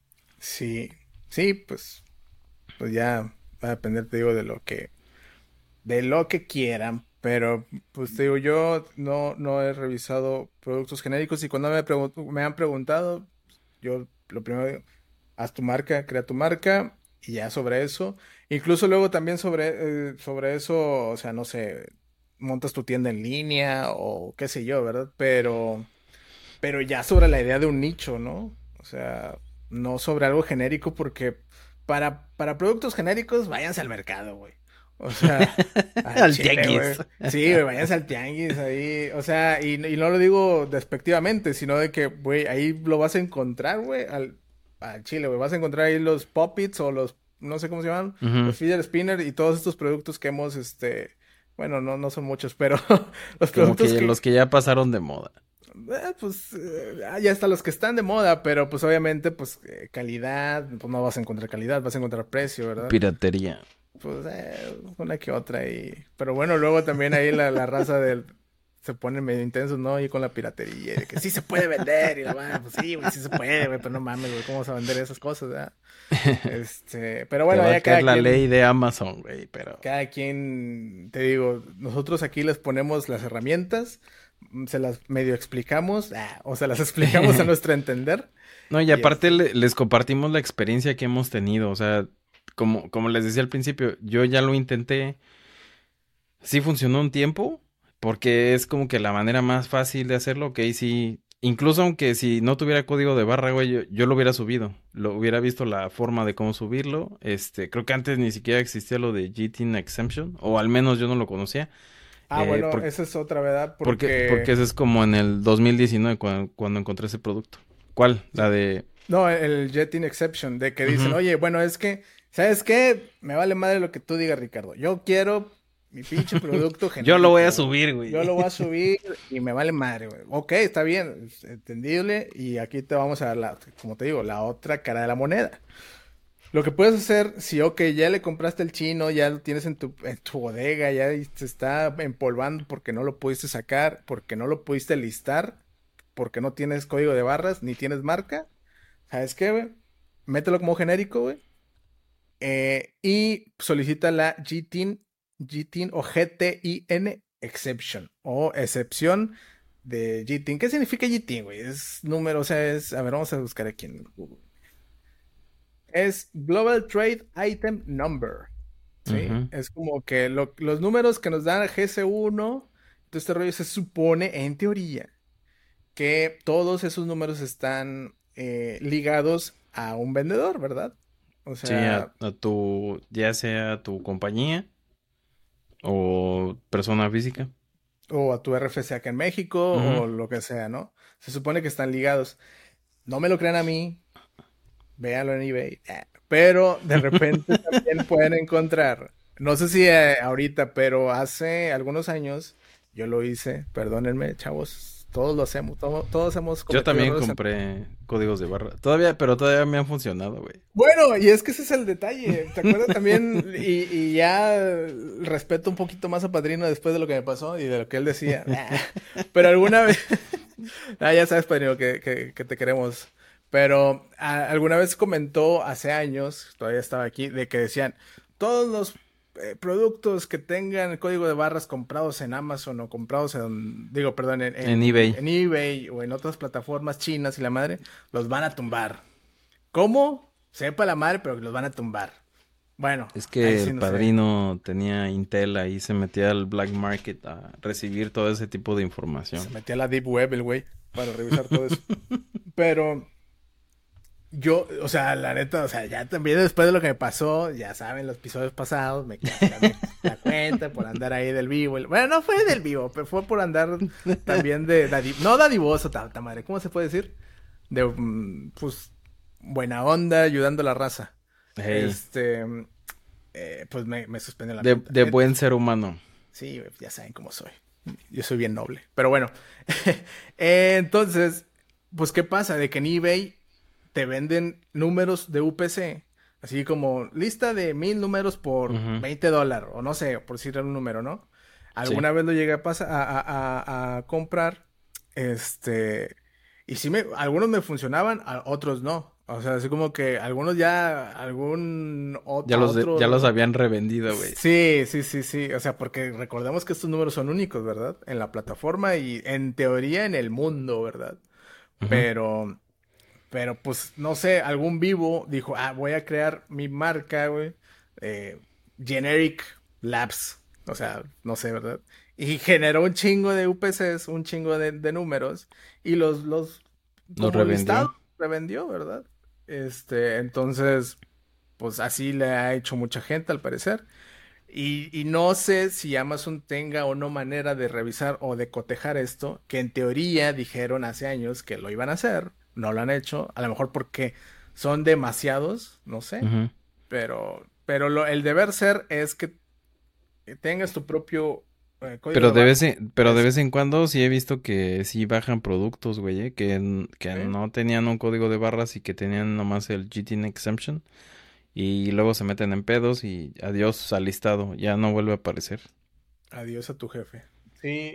Speaker 2: Sí, sí, pues, pues ya va a depender, te digo, de lo que, de lo que quieran, pero pues te digo, yo no, no he revisado productos genéricos y cuando me, pregun- me han preguntado, yo lo primero digo, haz tu marca, crea tu marca y ya sobre eso, incluso luego también sobre, eh, sobre eso, o sea, no sé, montas tu tienda en línea o qué sé yo, ¿verdad? Pero, pero ya sobre la idea de un nicho, ¿no? O sea, no sobre algo genérico porque para, para productos genéricos, váyanse al mercado, güey. O sea, al
Speaker 1: Al
Speaker 2: chile,
Speaker 1: tianguis.
Speaker 2: güey. Sí, güey, váyanse al tianguis ahí. O sea, y, y no lo digo despectivamente, sino de que, güey, ahí lo vas a encontrar, güey, al, al chile, güey. Vas a encontrar ahí los Pop-Its o los, no sé cómo se llaman,
Speaker 1: Ujú.
Speaker 2: los Fidget Spinner y todos estos productos que hemos, este, bueno, no, no son muchos, pero los
Speaker 1: Como
Speaker 2: productos
Speaker 1: que
Speaker 2: que,
Speaker 1: los que ya pasaron de moda.
Speaker 2: eh, pues eh, ah, ya hasta los que están de moda, pero pues obviamente, pues eh, calidad, pues no vas a encontrar calidad, vas a encontrar precio, ¿verdad?
Speaker 1: Piratería.
Speaker 2: Pues eh, una que otra y... Pero bueno, luego también ahí la, la raza del... Se pone medio intensos, ¿no? Y con la piratería, y de que sí se puede vender, y la madre, pues sí, güey, sí se puede, güey, pero no mames, güey, ¿cómo vas a vender esas cosas, verdad? Este, pero
Speaker 1: Te
Speaker 2: bueno,
Speaker 1: va a
Speaker 2: ya
Speaker 1: caer
Speaker 2: cada
Speaker 1: la ley
Speaker 2: quien,
Speaker 1: de Amazon, güey, pero...
Speaker 2: cada quien, te digo, nosotros aquí les ponemos las herramientas, mm, se las medio explicamos, ah, o se las explicamos a nuestro entender,
Speaker 1: No, y
Speaker 2: y
Speaker 1: aparte
Speaker 2: este,
Speaker 1: le- les compartimos la experiencia que hemos tenido, o sea, como, como les decía al principio, yo ya lo intenté, sí funcionó un tiempo, porque es como que la manera más fácil de hacerlo, que ahí sí, incluso aunque si no tuviera código de barra, güey, yo, yo lo hubiera subido, lo hubiera visto la forma de cómo subirlo, este, creo que antes ni siquiera existía lo de G T I N Exemption, o al menos yo no lo conocía,
Speaker 2: ah,
Speaker 1: eh,
Speaker 2: bueno,
Speaker 1: por-
Speaker 2: esa es otra verdad,
Speaker 1: porque, porque
Speaker 2: porque...
Speaker 1: eso es como en el dos mil diecinueve cuando, cuando encontré ese producto. ¿Cuál? La de...
Speaker 2: No, el Jet in Exception, de que dicen,
Speaker 1: Ujú.
Speaker 2: oye, bueno, es que, ¿sabes qué? Me vale madre lo que tú digas, Ricardo. Yo quiero Mi pinche producto genérico.
Speaker 1: Yo lo voy a subir, güey.
Speaker 2: Yo lo voy a subir y me vale madre, güey. Ok, está bien, es entendible. Y aquí te vamos a dar, la, como te digo, la otra cara de la moneda. Lo que puedes hacer, si, ok, ya le compraste el chino, ya lo tienes en tu, en tu bodega, ya se está empolvando porque no lo pudiste sacar, porque no lo pudiste listar, porque no tienes código de barras, ni tienes marca. ¿Sabes qué, güey? Mételo como genérico, güey. Eh, y solicita la G T I N, G T I N o G T I N Exception, o excepción de G T I N. ¿Qué significa G T I N, güey? Es número, o sea, es... A ver, vamos a buscar aquí en Google. Es Global Trade Item Number. ¿Sí? Uh-huh. Es como que lo, los números que nos dan G S uno, todo este rollo, se supone, en teoría, que todos esos números están eh, ligados a un vendedor, ¿verdad? O sea,
Speaker 1: sí, a, a tu, ya sea tu compañía o persona física.
Speaker 2: O a tu R F C acá en México, uh-huh. o lo que sea, ¿no? Se supone que están ligados. No me lo crean a mí, véanlo en eBay. Pero de repente también pueden encontrar, no sé si eh, ahorita, pero hace algunos años yo lo hice, perdónenme, chavos, todos lo hacemos, todo, todos hemos
Speaker 1: Yo también compré en... códigos de barra, todavía, pero todavía me han funcionado, güey.
Speaker 2: Bueno, y es que ese es el detalle, ¿te acuerdas también? Y, y ya respeto un poquito más a Padrino después de lo que me pasó y de lo que él decía. Pero alguna vez, ah, ya sabes, Padrino, que, que, que te queremos. Pero a, alguna vez comentó hace años, todavía estaba aquí, de que decían, todos los eh, productos que tengan el código de barras comprados en Amazon o comprados en, digo, perdón, en, en,
Speaker 1: en eBay.
Speaker 2: En eBay o en otras plataformas chinas y la madre, los van a tumbar. ¿Cómo? Sepa la madre, pero los van a tumbar. Bueno.
Speaker 1: Es que sí el
Speaker 2: no
Speaker 1: Padrino sé. tenía Intel ahí, se metía al black market a recibir todo ese tipo de información.
Speaker 2: Se metía a la Deep Web el güey para revisar todo eso. Pero... Yo, o sea, la neta, o sea, ya también después de lo que me pasó, ya saben, los episodios pasados, me quedé la cuenta por andar ahí del vivo. Bueno, no fue del vivo, pero fue por andar también de, de no dadivoso, tanta madre, ¿cómo se puede decir? De, pues, buena onda, ayudando a la raza. Hey. Este, eh, pues me, me suspendió la
Speaker 1: de,
Speaker 2: cuenta.
Speaker 1: De buen ser humano.
Speaker 2: Sí, ya saben cómo soy. Yo soy bien noble. Pero bueno, eh, entonces, pues, ¿qué pasa? De que en eBay te venden números de U P C, así como lista de mil números por uh-huh. veinte dólares, o no sé, por decir un número, ¿no? Alguna sí. vez lo llegué a, pasar, a, a, a, a comprar, este, y sí me, algunos me funcionaban, otros no. O sea, así como que algunos ya, algún otro...
Speaker 1: Ya los,
Speaker 2: otro...
Speaker 1: ya los habían revendido, güey.
Speaker 2: Sí, sí, sí, sí. O sea, porque recordemos que estos números son únicos, ¿verdad? En la plataforma y en teoría en el mundo, ¿verdad? Uh-huh. Pero... Pero, pues, no sé, algún vivo dijo, ah, voy a crear mi marca, güey, eh, Generic Labs, o sea, no sé, ¿verdad? Y generó un chingo de U P Cs, un chingo de, de números, y los, los,
Speaker 1: los revendió.
Speaker 2: Listado, revendió, ¿verdad? Este, entonces, pues, así le ha hecho mucha gente, al parecer. Y, y no sé si Amazon tenga o no manera de revisar o de cotejar esto, que en teoría dijeron hace años que lo iban a hacer. No lo han hecho, a lo mejor porque son demasiados, no sé, uh-huh. pero, pero lo, el deber ser es que tengas tu propio eh, código
Speaker 1: pero
Speaker 2: de,
Speaker 1: de vez en, pero de vez en cuando sí he visto que sí bajan productos, güey, ¿eh? que, que ¿sí? no tenían un código de barras y que tenían nomás el G T I N Exemption y luego se meten en pedos y adiós al listado, ya no vuelve a aparecer.
Speaker 2: Adiós a tu jefe. Sí.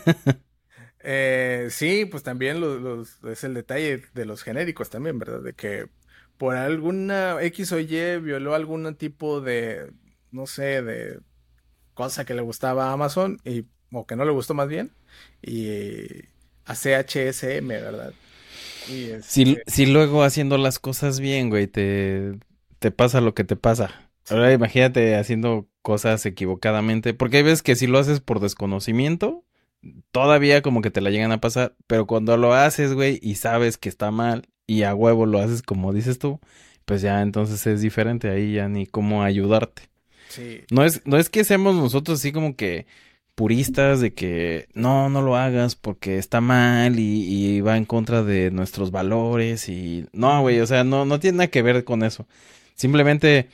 Speaker 2: Eh, sí, pues también los, los, es el detalle de los genéricos también, ¿verdad? De que por alguna X o Y violó algún tipo de, no sé, de cosa que le gustaba a Amazon y, o que no le gustó más bien, y a C H S M, ¿verdad? Y es,
Speaker 1: si,
Speaker 2: eh,
Speaker 1: si luego haciendo las cosas bien, güey, te, te pasa lo que te pasa. Sí. Ahora imagínate haciendo cosas equivocadamente, porque hay veces que si lo haces por desconocimiento, todavía como que te la llegan a pasar, pero cuando lo haces, güey, y sabes que está mal y a huevo lo haces como dices tú, pues ya entonces es diferente, ahí ya ni cómo ayudarte.
Speaker 2: Sí.
Speaker 1: No es, no es que seamos nosotros así como que puristas de que no, no lo hagas porque está mal y, y va en contra de nuestros valores y no, güey, o sea, no, no tiene nada que ver con eso. Simplemente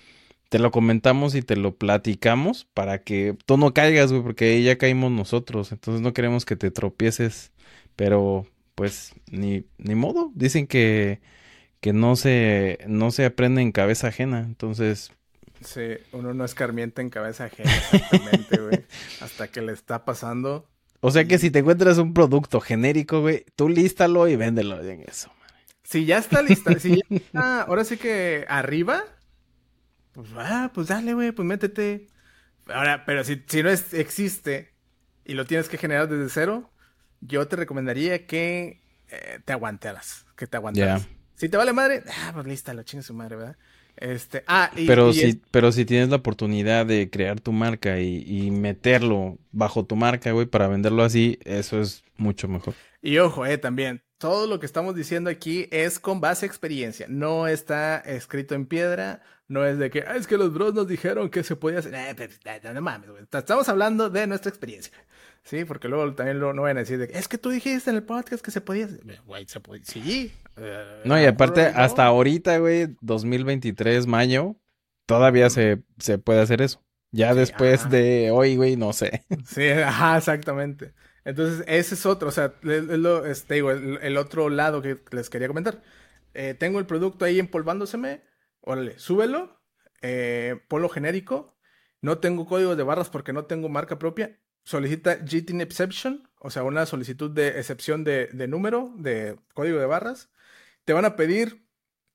Speaker 1: te lo comentamos y te lo platicamos para que tú no caigas, güey, porque ahí ya caímos nosotros. Entonces no queremos que te tropieces. Pero, pues, ni, ni modo. Dicen que, que no se, no se aprende en cabeza ajena. Entonces,
Speaker 2: Sí, uno no escarmienta en cabeza ajena, exactamente, güey. Hasta que le está pasando.
Speaker 1: o sea que si te
Speaker 2: Y
Speaker 1: encuentras un producto genérico, güey, tú lístalo y véndelo en eso.
Speaker 2: si ya está lista, si ya está, ahora sí que arriba, pues ah, pues dale, güey, pues métete. Ahora, pero si, si no es- existe y lo tienes que generar desde cero, yo te recomendaría que eh, te aguantaras, que te
Speaker 1: Ya.
Speaker 2: aguantaras. Si te vale madre, ah, pues lista, lo chingue su madre, ¿verdad? Este, ah, y,
Speaker 1: Pero
Speaker 2: y es,
Speaker 1: si, pero si tienes la oportunidad de crear tu marca y, y meterlo bajo tu marca, güey, para venderlo así, eso es mucho mejor.
Speaker 2: y ojo, eh, también, todo lo que estamos diciendo aquí es con base a experiencia, no está escrito en piedra, no es de que, "Ah, es que los bros nos dijeron que se podía hacer, eh, pues, eh, no, no mames, güey. Estamos hablando de nuestra experiencia, sí, porque luego también lo, no van a decir de, es que tú dijiste en el podcast que se podía hacer, Eh, güey, se podía, sí, eh,
Speaker 1: No,
Speaker 2: a
Speaker 1: y
Speaker 2: lo mejor
Speaker 1: aparte,
Speaker 2: hoy
Speaker 1: hasta
Speaker 2: no,
Speaker 1: ahorita, güey, dos mil veintitrés, mayo, todavía
Speaker 2: Ujú.
Speaker 1: se, se puede hacer eso. Ya
Speaker 2: Sí,
Speaker 1: después
Speaker 2: ajá.
Speaker 1: de hoy, güey, no sé.
Speaker 2: Sí, ajá, exactamente. Entonces, ese es otro, o sea, es lo, este, digo, el, el otro lado que les quería comentar. Eh, tengo el producto ahí empolvándoseme, órale, súbelo, eh, ponlo genérico, no tengo código de barras porque no tengo marca propia, solicita G T N exception, o sea, una solicitud de excepción de, de número, de código de barras. Te van a pedir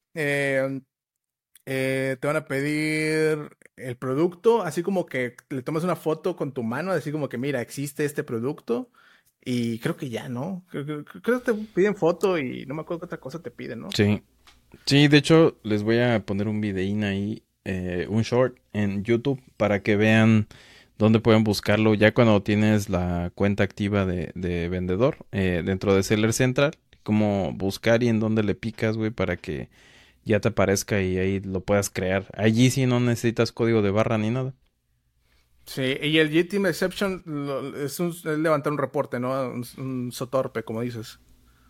Speaker 2: eh, eh, te van a pedir el producto, así como que le tomas una foto con tu mano, así como que mira, existe este producto. Y creo que ya, ¿no? Creo, creo- creo que te piden foto y no me acuerdo qué otra cosa te piden, ¿no?
Speaker 1: Sí. Sí, de hecho, les voy a poner un videín ahí, eh, un short en YouTube para que vean dónde pueden buscarlo ya cuando tienes la cuenta activa de, de vendedor eh, dentro de Seller Central. Como buscar y en dónde le picas, güey, para que ya te aparezca y ahí lo puedas crear. Allí sí no necesitas código de barra ni nada.
Speaker 2: Sí, y el G T M exception lo- es, un- es levantar un reporte, ¿no? Un, un sotorpe, como dices.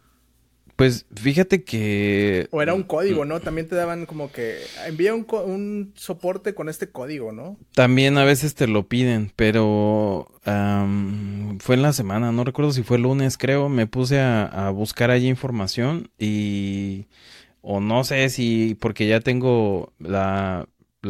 Speaker 1: Pues fíjate que
Speaker 2: O era
Speaker 1: mm,
Speaker 2: un
Speaker 1: mm,
Speaker 2: código, ¿no? También te daban como que envía un, co- un soporte con este código, ¿no?
Speaker 1: también a veces te lo piden, pero am, fue en la semana, no recuerdo si fue el lunes, creo, me puse a, a buscar allí información y o no sé si porque ya tengo la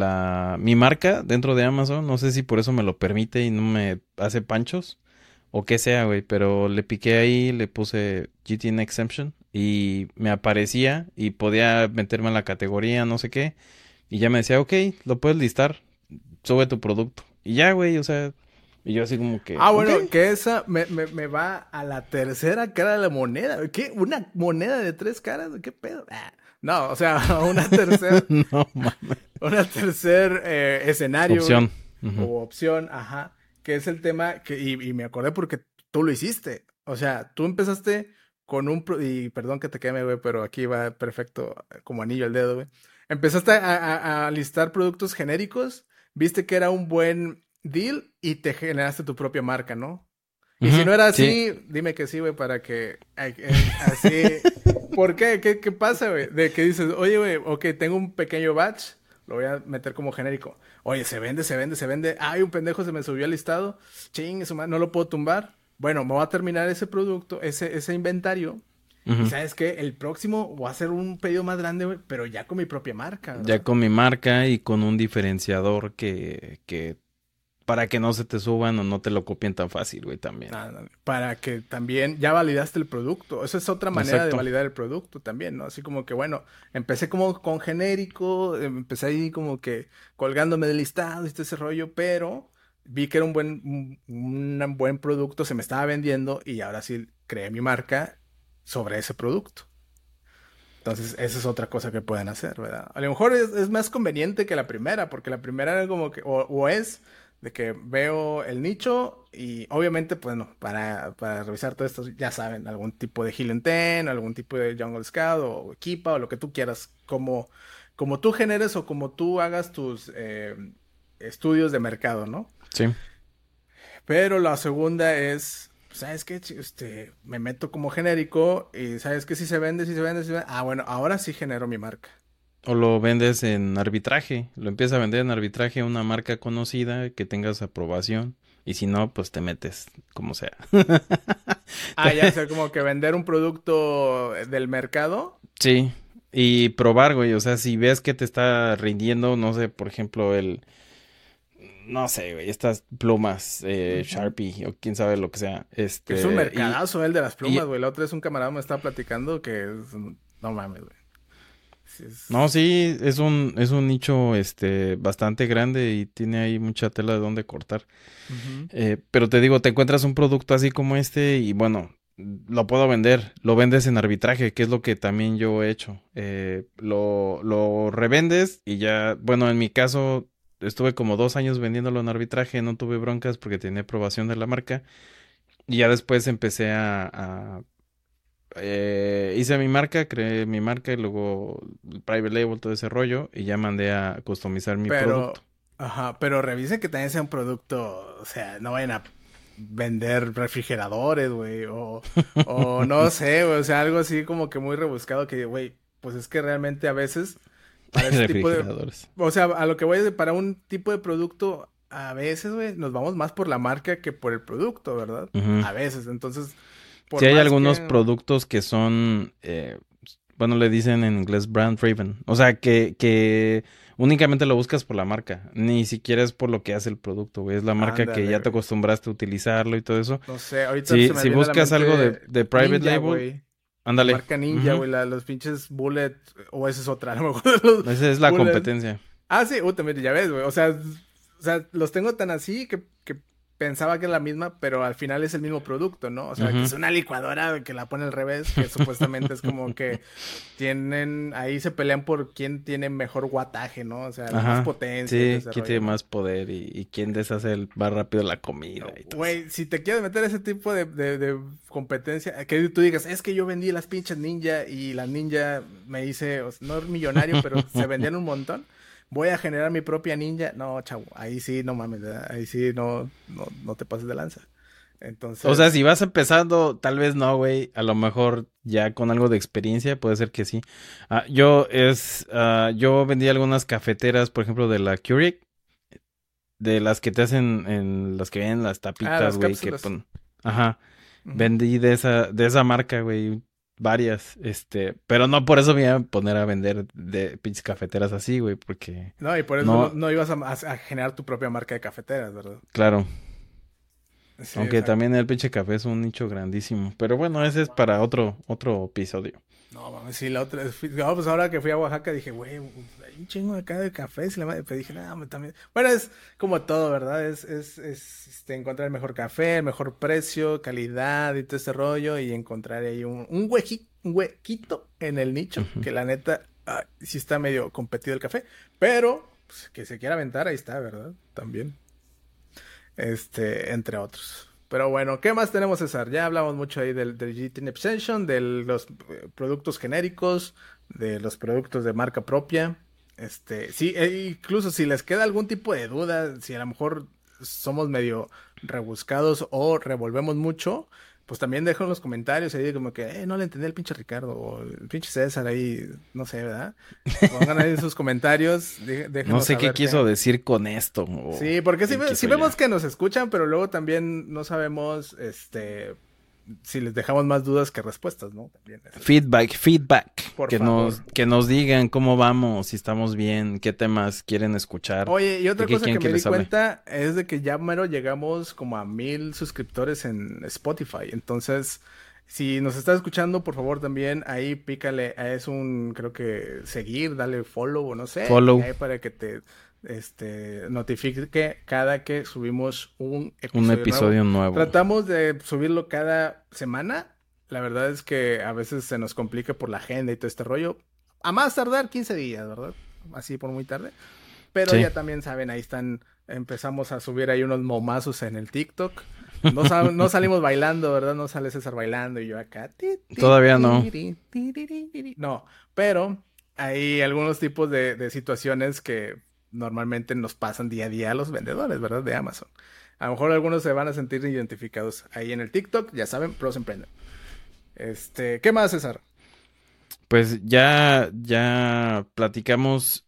Speaker 1: la mi marca dentro de Amazon, no sé si por eso me lo permite y no me hace panchos o qué sea, güey, pero le piqué ahí, le puse G T N exemption y me aparecía y podía meterme en la categoría, no sé qué, y ya me decía, ok, lo puedes listar, sube tu producto. Y ya, güey, o sea, y yo así como que,
Speaker 2: Ah,
Speaker 1: ok.
Speaker 2: bueno, que esa me, me, me va a la tercera cara de la moneda. ¿Qué? ¿Una moneda de tres caras? ¿Qué pedo? Ah, no, o sea, una tercer,
Speaker 1: No mames.
Speaker 2: una tercer eh, escenario, güey,
Speaker 1: Opción. Ujú.
Speaker 2: o opción, ajá, que es el tema que, y, y me acordé porque tú lo hiciste. O sea, tú empezaste con un, pro- y perdón que te queme, güey, pero aquí va perfecto eh, como anillo al dedo, güey. Empezaste a, a, a listar productos genéricos, viste que era un buen deal y te generaste tu propia marca, ¿no? Y si
Speaker 1: Ujú,
Speaker 2: no era
Speaker 1: sí,
Speaker 2: así, dime que sí, güey, para que ay, eh, así. ¿Por qué? ¿Qué, qué pasa, güey? De que dices, oye, güey, ok, tengo un pequeño batch, lo voy a meter como genérico. Oye, se vende, se vende, se vende. Ay, un pendejo se me subió al listado. Ching, eso no lo puedo tumbar. Bueno, me voy a terminar ese producto, ese, ese inventario. Y
Speaker 1: ujú.
Speaker 2: sabes qué, el próximo voy a hacer un pedido más grande, güey, pero ya con mi propia marca,
Speaker 1: Ya
Speaker 2: ¿verdad?
Speaker 1: con mi marca y con un diferenciador que, que para que no se te suban o no te lo copien tan fácil, güey, también.
Speaker 2: Nada, para que también ya validaste el producto. Esa es otra manera de
Speaker 1: Exacto.
Speaker 2: validar el producto también, ¿no? Así como que, bueno, empecé como con genérico, eh, empecé ahí como que colgándome del listado y este ese rollo, pero vi que era un buen, un, un buen producto, se me estaba vendiendo y ahora sí creé mi marca sobre ese producto. Entonces, esa es otra cosa que pueden hacer, ¿verdad? A lo mejor es, es más conveniente que la primera, porque la primera era como que, o, o es de que veo el nicho y obviamente, pues no, para, para revisar todo esto, ya saben, algún tipo de Heal and Ten, algún tipo de Jungle Scout o Equipa o lo que tú quieras, como, como tú generes o como tú hagas tus eh, estudios de mercado, ¿no?
Speaker 1: Sí.
Speaker 2: Pero la segunda es, ¿sabes qué? Ch- Este, me meto como genérico y ¿sabes qué? Si se vende, si se vende, si se vende. Ah, bueno, ahora sí genero mi marca.
Speaker 1: O lo vendes en arbitraje, lo empiezas a vender en arbitraje a una marca conocida que tengas aprobación. Y si no, pues te metes como sea.
Speaker 2: Ah, ya sé, como que vender un producto del mercado.
Speaker 1: Sí, y probar, güey, o sea, si ves que te está rindiendo, no sé, por ejemplo, el, no sé, güey, estas plumas, eh,
Speaker 2: Ujú.
Speaker 1: Sharpie o quién sabe lo que sea,
Speaker 2: Que es un
Speaker 1: este, y,
Speaker 2: mercadazo el de las
Speaker 1: y,
Speaker 2: plumas, güey. La otra vez un camarada me estaba platicando que es- no mames, güey. Sí,
Speaker 1: no,
Speaker 2: es...
Speaker 1: sí, es un, es un nicho, este, bastante grande y tiene ahí mucha tela de dónde cortar.
Speaker 2: Ujú.
Speaker 1: Eh, pero te digo, te encuentras un producto así como este y bueno, lo puedo vender, lo vendes en arbitraje, que es lo que también yo he hecho. Eh, lo, lo revendes y ya, bueno, en mi caso estuve como dos años vendiéndolo en arbitraje, no tuve broncas porque tenía aprobación de la marca y ya después empecé a, a, eh, hice mi marca, creé mi marca y luego el private label, todo ese rollo y ya mandé a customizar mi producto.
Speaker 2: Pero, ajá, pero revisen que también sea un producto, o sea, no vayan a vender refrigeradores, güey, o, o no sé, güey, o sea, algo así como que muy rebuscado que, güey, pues es que realmente a veces para ese tipo de,
Speaker 1: Refrigeradores.
Speaker 2: o sea, a lo que voy es de para un tipo de producto, a veces, güey, nos vamos más por la marca que por el producto, ¿verdad?
Speaker 1: Ujú.
Speaker 2: A veces, entonces,
Speaker 1: Sí
Speaker 2: por
Speaker 1: hay
Speaker 2: más
Speaker 1: algunos
Speaker 2: que,
Speaker 1: productos que son, eh, bueno, le dicen en inglés brand driven. O sea, que, que únicamente lo buscas por la marca. Ni siquiera es por lo que hace el producto, güey. Es la marca que
Speaker 2: ándale,
Speaker 1: ya te
Speaker 2: güey,
Speaker 1: acostumbraste a utilizarlo y todo eso.
Speaker 2: no sé, ahorita
Speaker 1: Si,
Speaker 2: se me
Speaker 1: si
Speaker 2: viene a la
Speaker 1: buscas algo de,
Speaker 2: mente
Speaker 1: de private
Speaker 2: Ninja,
Speaker 1: label,
Speaker 2: güey. La
Speaker 1: ándale.
Speaker 2: marca Ninja,
Speaker 1: Ujú.
Speaker 2: güey, la- los pinches Bullet, o esa es otra, a lo mejor los
Speaker 1: Esa es la
Speaker 2: Bullet.
Speaker 1: competencia.
Speaker 2: Ah, sí, uh, también, ya ves, güey, o sea, s- o sea, los tengo tan así que, que pensaba que es la misma, pero al final es el mismo producto, ¿no? O sea, que
Speaker 1: Ujú.
Speaker 2: es una licuadora que la pone al revés, que supuestamente es como que tienen, ahí se pelean por quién tiene mejor wattaje, ¿no? O sea, más
Speaker 1: Ajá.
Speaker 2: potencia y todo
Speaker 1: Sí,
Speaker 2: ese
Speaker 1: quién
Speaker 2: rollo,
Speaker 1: tiene
Speaker 2: ¿no?
Speaker 1: más poder y, y quién deshace el- más rápido la comida y todo eso.
Speaker 2: Güey, si te quieres meter ese tipo de, de, de competencia, que tú digas, es que yo vendí las pinches ninja y la ninja me hice, o sea, no millonario, pero se vendían un montón. Voy a generar mi propia ninja. No, chavo, ahí sí, no mames, ¿verdad? Ahí sí, no, no, no te pases de lanza.
Speaker 1: O sea, si
Speaker 2: Entonces,
Speaker 1: vas empezando, tal vez no, güey. A lo mejor ya con algo de experiencia, puede ser que sí. Ah, yo es, ah, yo vendí algunas cafeteras, por ejemplo, de la Keurig, de las que te hacen, en las que vienen las
Speaker 2: ah,
Speaker 1: tapitas,
Speaker 2: las
Speaker 1: güey, que
Speaker 2: cápsulas.
Speaker 1: pon, ajá,
Speaker 2: Ujú.
Speaker 1: vendí de esa, de esa marca, güey, varias, este, pero no por eso me iba a poner a vender de pinches cafeteras así, güey, porque
Speaker 2: No, y por eso no,
Speaker 1: no,
Speaker 2: no ibas a, a- a generar tu propia marca de cafeteras, ¿verdad?
Speaker 1: claro.
Speaker 2: Sí,
Speaker 1: Aunque
Speaker 2: exacto.
Speaker 1: también el pinche café es un nicho grandísimo. Pero bueno, ese es para otro, otro episodio.
Speaker 2: No, mames, sí, la otra, fui- no, pues ahora que fui a Oaxaca dije, güey, hay un chingo acá de cafés y la madre, pero dije, no, me también. Bueno, es como todo, ¿verdad? Es, es, es este, encontrar el mejor café, el mejor precio, calidad y todo ese rollo y encontrar ahí un, un, hueji- un huequito en el nicho,
Speaker 1: Ujú.
Speaker 2: que la neta, ah, sí está medio competido el café, pero pues, que se quiera aventar, ahí está, ¿verdad? También, este, entre otros. Pero bueno, ¿qué más tenemos, César? Ya hablamos mucho ahí del, del G T N Obsession, de los eh, productos genéricos, de los productos de marca propia. Este, sí, e incluso si les queda algún tipo de duda, si a lo mejor somos medio rebuscados o revolvemos mucho, pues también dejen los comentarios ahí como que, eh, no le entendí el pinche Ricardo o el pinche César ahí, no sé, ¿verdad? Pongan ahí sus comentarios, dé-
Speaker 1: No
Speaker 2: déjenos
Speaker 1: sé qué
Speaker 2: saber qué.
Speaker 1: quiso decir con esto o
Speaker 2: Sí, porque si,
Speaker 1: qué
Speaker 2: ve- si
Speaker 1: quiso
Speaker 2: vemos
Speaker 1: ya.
Speaker 2: que nos escuchan, pero luego también no sabemos, este, si les dejamos más dudas que respuestas, ¿no? También eso es,
Speaker 1: Feedback, feedback.
Speaker 2: por
Speaker 1: Que nos,
Speaker 2: favor.
Speaker 1: que nos digan cómo vamos, si estamos bien, qué temas quieren escuchar,
Speaker 2: Oye, y
Speaker 1: de
Speaker 2: otra
Speaker 1: qué
Speaker 2: cosa
Speaker 1: quieren
Speaker 2: que
Speaker 1: que
Speaker 2: me di
Speaker 1: les hable.
Speaker 2: cuenta es de que ya mero llegamos como a mil suscriptores en Spotify. Entonces, si nos estás escuchando, por favor también ahí pícale, a- es un, creo que seguir, dale follow o no sé, y
Speaker 1: Follow,
Speaker 2: ahí para que te, este, notifique cada que subimos un
Speaker 1: un
Speaker 2: episodio nuevo.
Speaker 1: episodio nuevo.
Speaker 2: Tratamos de subirlo cada semana. La verdad es que a veces se nos complica por la agenda y todo este rollo. A más tardar quince días, ¿verdad? Así por muy tarde. Pero
Speaker 1: Sí,
Speaker 2: ya también saben, ahí están, empezamos a subir ahí unos momazos en el TikTok. No, sal- no salimos bailando, ¿verdad? No sale César bailando y yo acá. Ti, ti,
Speaker 1: todavía no.
Speaker 2: tiri, tiririri. No, pero hay algunos tipos de, de situaciones que normalmente nos pasan día a día a los vendedores, ¿verdad? De Amazon. A lo mejor algunos se van a sentir identificados ahí en el TikTok, ya saben, pros emprenden. Este, ¿qué más, César?
Speaker 1: Pues ya, ya platicamos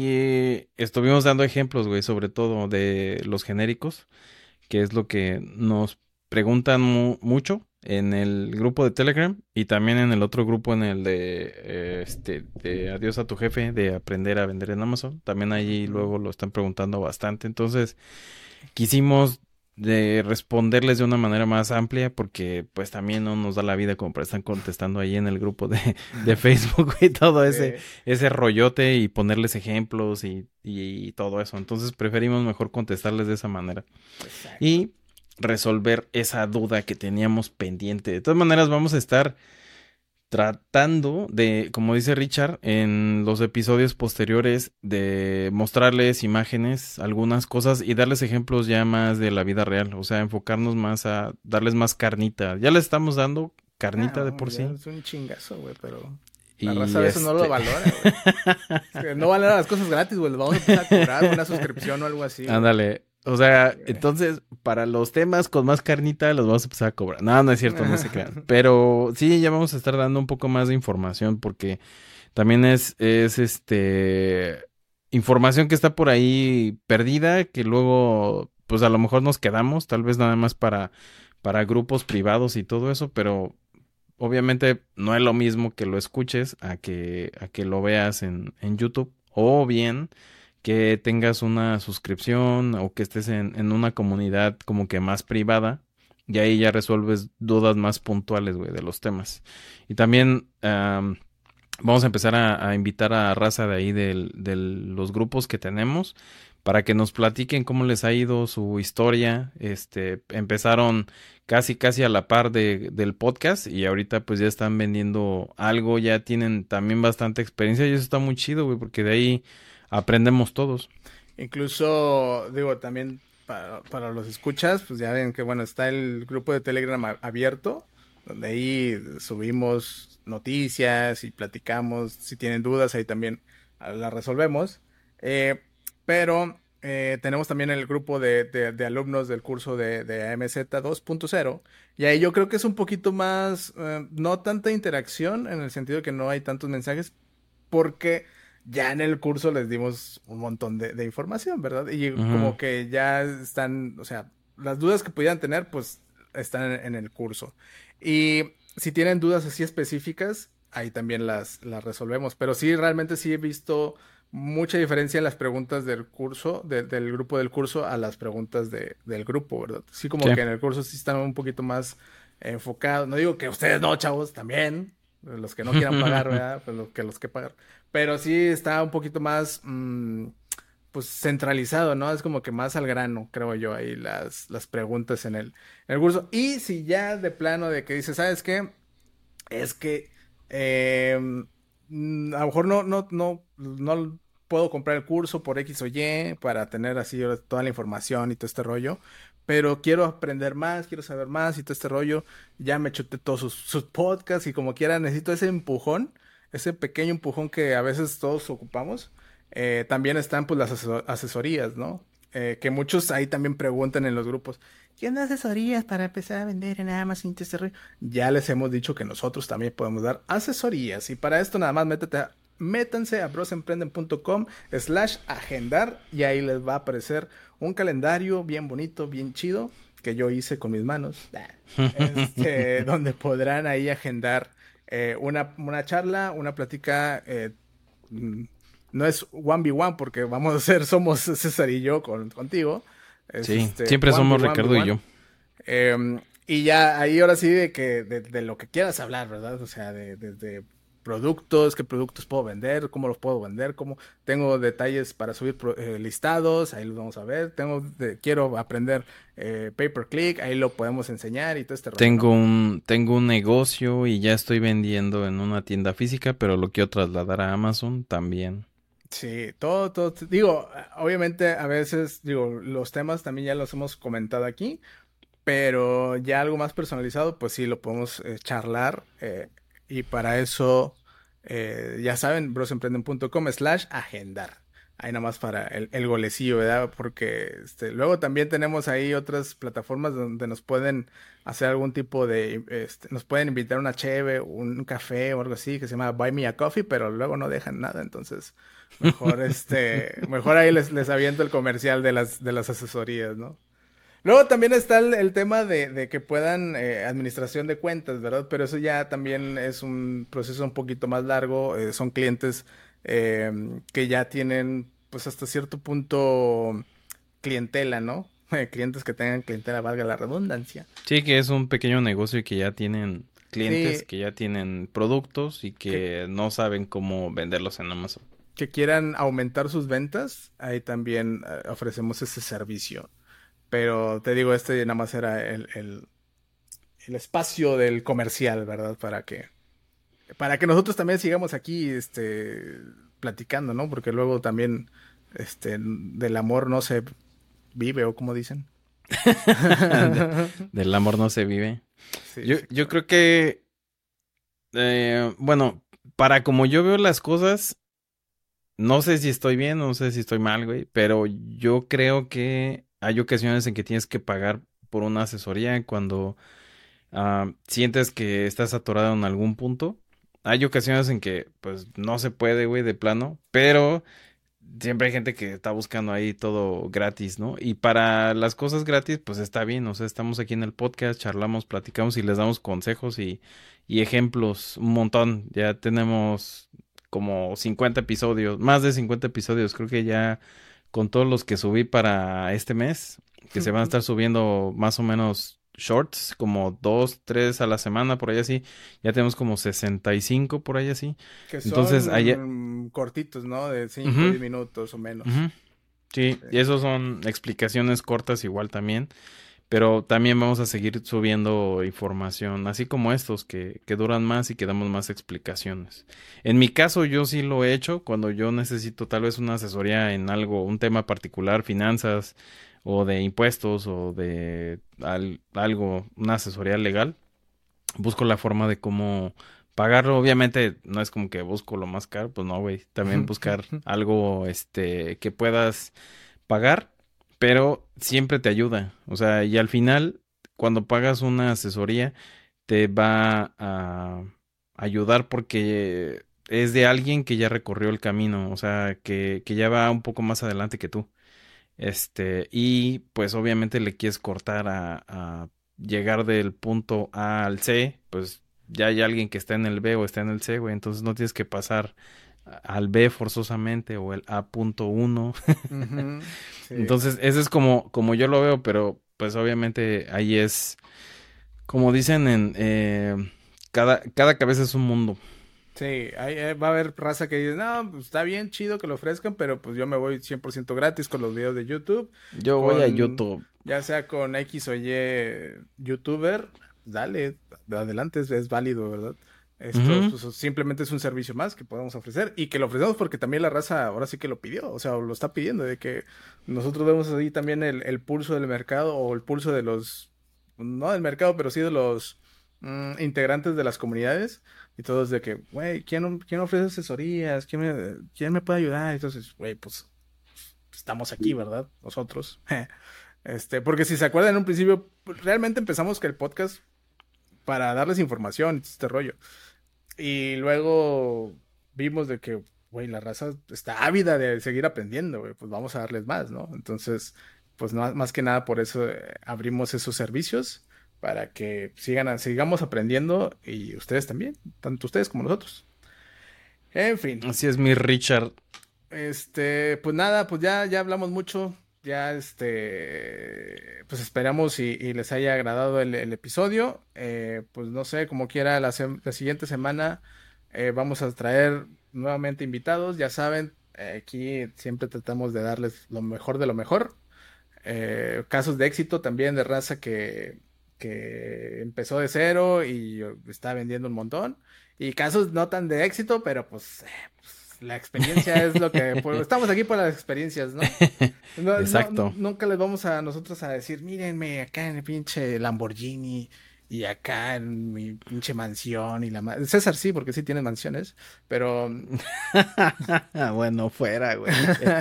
Speaker 1: y estuvimos dando ejemplos, güey, sobre todo de los genéricos, que es lo que nos preguntan mu- mucho en el grupo de Telegram y también en el otro grupo, en el de eh, este de Adiós a tu jefe, de aprender a vender en Amazon. También ahí
Speaker 2: Ujú.
Speaker 1: luego lo están preguntando bastante. Entonces, quisimos de responderles de una manera más amplia porque pues también no nos da la vida como para estar contestando ahí en el grupo de, de Facebook y todo ese,
Speaker 2: Sí,
Speaker 1: ese rollote y ponerles ejemplos y, y todo eso. Entonces preferimos mejor contestarles de esa manera
Speaker 2: exacto.
Speaker 1: y resolver esa duda que teníamos pendiente. De todas maneras, vamos a estar tratando de, como dice Richard, en los episodios posteriores, de mostrarles imágenes, algunas cosas y darles ejemplos ya más de la vida real. O sea, enfocarnos más a darles más carnita. Ya les estamos dando
Speaker 2: Ah,
Speaker 1: carnita de
Speaker 2: no,
Speaker 1: por
Speaker 2: ya
Speaker 1: sí.
Speaker 2: es un chingazo, güey, pero la raza a
Speaker 1: Y
Speaker 2: veces no lo
Speaker 1: este...
Speaker 2: valora, güey. Es que no valora las cosas gratis, güey. Les vamos a empezar a cobrar una suscripción o algo así, güey.
Speaker 1: Ándale. O
Speaker 2: Sí,
Speaker 1: sea,
Speaker 2: güey.
Speaker 1: entonces, para los temas con más carnita los vamos a empezar a cobrar. No, no es cierto, no se crean. Pero sí, ya vamos a estar dando un poco más de información porque también es, es este información que está por ahí perdida, que luego, pues a lo mejor nos quedamos, tal vez nada más para, para grupos privados y todo eso, pero obviamente no es lo mismo que lo escuches a que, a que lo veas en, en YouTube, o bien que tengas una suscripción o que estés en, en una comunidad como que más privada. Y ahí ya resuelves dudas más puntuales, güey, de los temas. Y también am, vamos a empezar a, a invitar a raza de ahí del- de los grupos que tenemos para que nos platiquen cómo les ha ido su historia. Este, empezaron casi casi a la par de, del podcast y ahorita pues ya están vendiendo algo, ya tienen también bastante experiencia y eso está muy chido, güey, porque de ahí aprendemos todos.
Speaker 2: Incluso, digo, también para, para los escuchas, pues ya ven que, bueno, está el grupo de Telegram a- abierto, donde ahí subimos noticias y platicamos. Si tienen dudas, ahí también ah, las resolvemos. Eh, pero eh, tenemos también el grupo de, de- de alumnos del curso de, de A M Z dos punto cero. Y ahí yo creo que es un poquito más, eh, no tanta interacción, en el sentido que no hay tantos mensajes, porque ya en el curso les dimos un montón de, de información, ¿verdad? Y
Speaker 1: Ujú.
Speaker 2: como que ya están, o sea, las dudas que pudieran tener, pues están en, en el curso. Y si tienen dudas así específicas, ahí también las, las resolvemos. Pero sí, realmente sí he visto mucha diferencia en las preguntas del curso, de- del grupo del curso, a las preguntas de- del grupo, ¿verdad? Sí, como
Speaker 1: Sí.
Speaker 2: que en el curso sí están un poquito más enfocados. No digo que ustedes no, chavos, también. Los que no quieran pagar, ¿verdad? Pues los que los que pagan. Pero sí está un poquito más, mm, pues centralizado, ¿no? Es como que más al grano, creo yo, ahí las, las preguntas en el, en el curso. Y si ya de plano de que dices, ¿sabes qué? Es que eh, mm, a lo mejor no, no, no, no puedo comprar el curso por X o Y para tener así toda la información y todo este rollo, pero quiero aprender más, quiero saber más y todo este rollo. Ya me chuté todos sus, sus podcasts y como quiera necesito ese empujón, ese pequeño empujón que a veces todos ocupamos. Eh, también están pues las asesor- asesorías, ¿no? Eh, que muchos ahí también preguntan en los grupos, ¿quién da asesorías para empezar a vender en Amazon y todo este rollo? Ya les hemos dicho que nosotros también podemos dar asesorías y para esto nada más métete a, métanse a brosemprenden punto com slash agendar y ahí les va a aparecer un calendario bien bonito, bien chido que yo hice con mis manos, este, donde podrán ahí agendar eh, una, una charla, una plática, eh, mm, no es one v one porque vamos a hacer, somos César y yo con, contigo, es
Speaker 1: Sí,
Speaker 2: este
Speaker 1: siempre
Speaker 2: one v
Speaker 1: somos
Speaker 2: one v
Speaker 1: Ricardo y
Speaker 2: one.
Speaker 1: yo.
Speaker 2: Em, y ya ahí ahora sí de que de, de lo que quieras hablar, ¿verdad? O sea, de, de- de productos, qué productos puedo vender, cómo los puedo vender, cómo tengo detalles para subir pro- eh, listados, ahí los vamos a ver. Tengo de- quiero aprender eh, pay per click, ahí lo podemos enseñar y todo este rollo,
Speaker 1: Tengo
Speaker 2: ¿no?
Speaker 1: un, tengo un negocio y ya estoy vendiendo en una tienda física, pero lo quiero trasladar a Amazon también.
Speaker 2: Sí, todo, todo, digo, obviamente a veces, digo, los temas también ya los hemos comentado aquí, pero ya algo más personalizado, pues sí, lo podemos eh, charlar. Eh, y para eso, eh, ya saben, brosemprenden punto com slash agendar. ahí nada más para el, el golecillo, ¿verdad? Porque este, luego también tenemos ahí otras plataformas donde nos pueden hacer algún tipo de, este, nos pueden invitar una cheve, un café o algo así que se llama Buy Me a Coffee, pero luego no dejan nada, entonces mejor este, mejor ahí les, les aviento el comercial de las, de las asesorías, ¿no? Luego también está el, el tema de, de que puedan eh, administración de cuentas, ¿verdad? Pero eso ya también es un proceso un poquito más largo. Eh, son clientes eh, que ya tienen, pues hasta cierto punto, clientela, ¿no? Eh, clientes que tengan clientela, valga la redundancia.
Speaker 1: Sí, que es un pequeño negocio y que ya tienen clientes,
Speaker 2: Sí,
Speaker 1: que ya tienen productos y
Speaker 2: que,
Speaker 1: que no saben cómo venderlos en Amazon.
Speaker 2: que quieran aumentar sus ventas, ahí también eh, ofrecemos ese servicio. Pero te digo, este nada más era el, el, el espacio del comercial, ¿verdad? Para que para que nosotros también sigamos aquí, este, platicando, ¿no? Porque luego también, este, del amor no se vive, o como dicen.
Speaker 1: De- del amor no se vive.
Speaker 2: Sí,
Speaker 1: Yo,
Speaker 2: sí,
Speaker 1: yo
Speaker 2: claro.
Speaker 1: creo que, eh, bueno, para como yo veo las cosas, no sé si estoy bien, no sé si estoy mal, güey, pero yo creo que hay ocasiones en que tienes que pagar por una asesoría cuando ah, sientes que estás atorado en algún punto. Hay ocasiones en que, pues, no se puede, güey, de plano, pero siempre hay gente que está buscando ahí todo gratis, ¿no? Y para las cosas gratis, pues está bien, o sea, estamos aquí en el podcast, charlamos, platicamos y les damos consejos y, y ejemplos, un montón. Ya tenemos como cincuenta episodios, más de cincuenta episodios, creo que ya con todos los que subí para este mes, que se van a estar subiendo más o menos shorts, como dos, tres a la semana, por ahí así, ya tenemos como sesenta y cinco por ahí así.
Speaker 2: Que
Speaker 1: Entonces, allá...
Speaker 2: son cortitos, ¿no? De cinco o
Speaker 1: Ujú,
Speaker 2: diez minutos o menos.
Speaker 1: ujú. Sí,
Speaker 2: Sí.
Speaker 1: y esos son explicaciones cortas igual también, pero también vamos a seguir subiendo información, así como estos que, que duran más y que damos más explicaciones. En mi caso yo sí lo he hecho cuando yo necesito tal vez una asesoría en algo, un tema particular, finanzas o de impuestos o de al- algo, una asesoría legal. Busco la forma de cómo pagarlo. Obviamente no es como que busco lo más caro, pues no, güey. También buscar algo este que puedas pagar, pero siempre te ayuda. O sea, y al final, cuando pagas una asesoría, te va a ayudar porque es de alguien que ya recorrió el camino, o sea, que, que ya va un poco más adelante que tú. Este, y pues obviamente le quieres cortar a, a llegar del punto A al C, pues ya hay alguien que está en el B o está en el C, güey, entonces no tienes que pasar a- al B forzosamente o el A punto uno.
Speaker 2: Ujú, sí.
Speaker 1: Entonces, eso es como, como yo lo veo, pero pues obviamente ahí es, como dicen en eh, cada, cada cabeza es un mundo.
Speaker 2: Sí, ahí, eh, va a haber raza que dice, no, pues está bien chido que lo ofrezcan, pero pues yo me voy cien por ciento gratis con los videos de YouTube,
Speaker 1: Yo voy a
Speaker 2: con,
Speaker 1: YouTube.
Speaker 2: ya sea con X o Y YouTuber, dale, adelante, es, es válido, ¿verdad? Esto
Speaker 1: Ujú.
Speaker 2: pues, simplemente es un servicio más que podemos ofrecer y que lo ofrecemos porque también la raza ahora sí que lo pidió, o sea, lo está pidiendo, de que nosotros vemos ahí también el, el pulso del mercado o el pulso de los, no del mercado, pero sí de los mm, integrantes de las comunidades. Y todos de que, güey, ¿quién, ¿quién ofrece asesorías? ¿Quién me, ¿quién me puede ayudar? Entonces, güey, pues estamos aquí, ¿verdad? Nosotros. Este, porque si se acuerdan en un principio, pues, realmente empezamos que el podcast para darles información y todo este rollo. Y luego vimos de que, güey, la raza está ávida de seguir aprendiendo, güey, pues vamos a darles más, ¿no? Entonces, pues no- más que nada por eso eh, abrimos esos servicios para que sigan, sigamos aprendiendo y ustedes también, tanto ustedes como nosotros. En fin,
Speaker 1: Así es mi Richard.
Speaker 2: este, pues nada, pues ya, ya hablamos mucho, ya este, pues esperamos y, y les haya agradado el, el episodio. Eh, pues no sé, como quiera, la, sem- la siguiente semana eh, vamos a traer nuevamente invitados, ya saben, eh, aquí siempre tratamos de darles lo mejor de lo mejor. Eh, casos de éxito también de raza que, que empezó de cero y está vendiendo un montón. Y casos no tan de éxito, pero pues, eh, pues, la experiencia es lo que... pues, estamos aquí por las experiencias, ¿no? No, no,
Speaker 1: Exacto.
Speaker 2: nunca les vamos a nosotros a decir, mírenme acá en el pinche Lamborghini y acá en mi pinche mansión y la ma- César sí, porque sí tiene mansiones, pero
Speaker 1: Bueno, fuera, güey.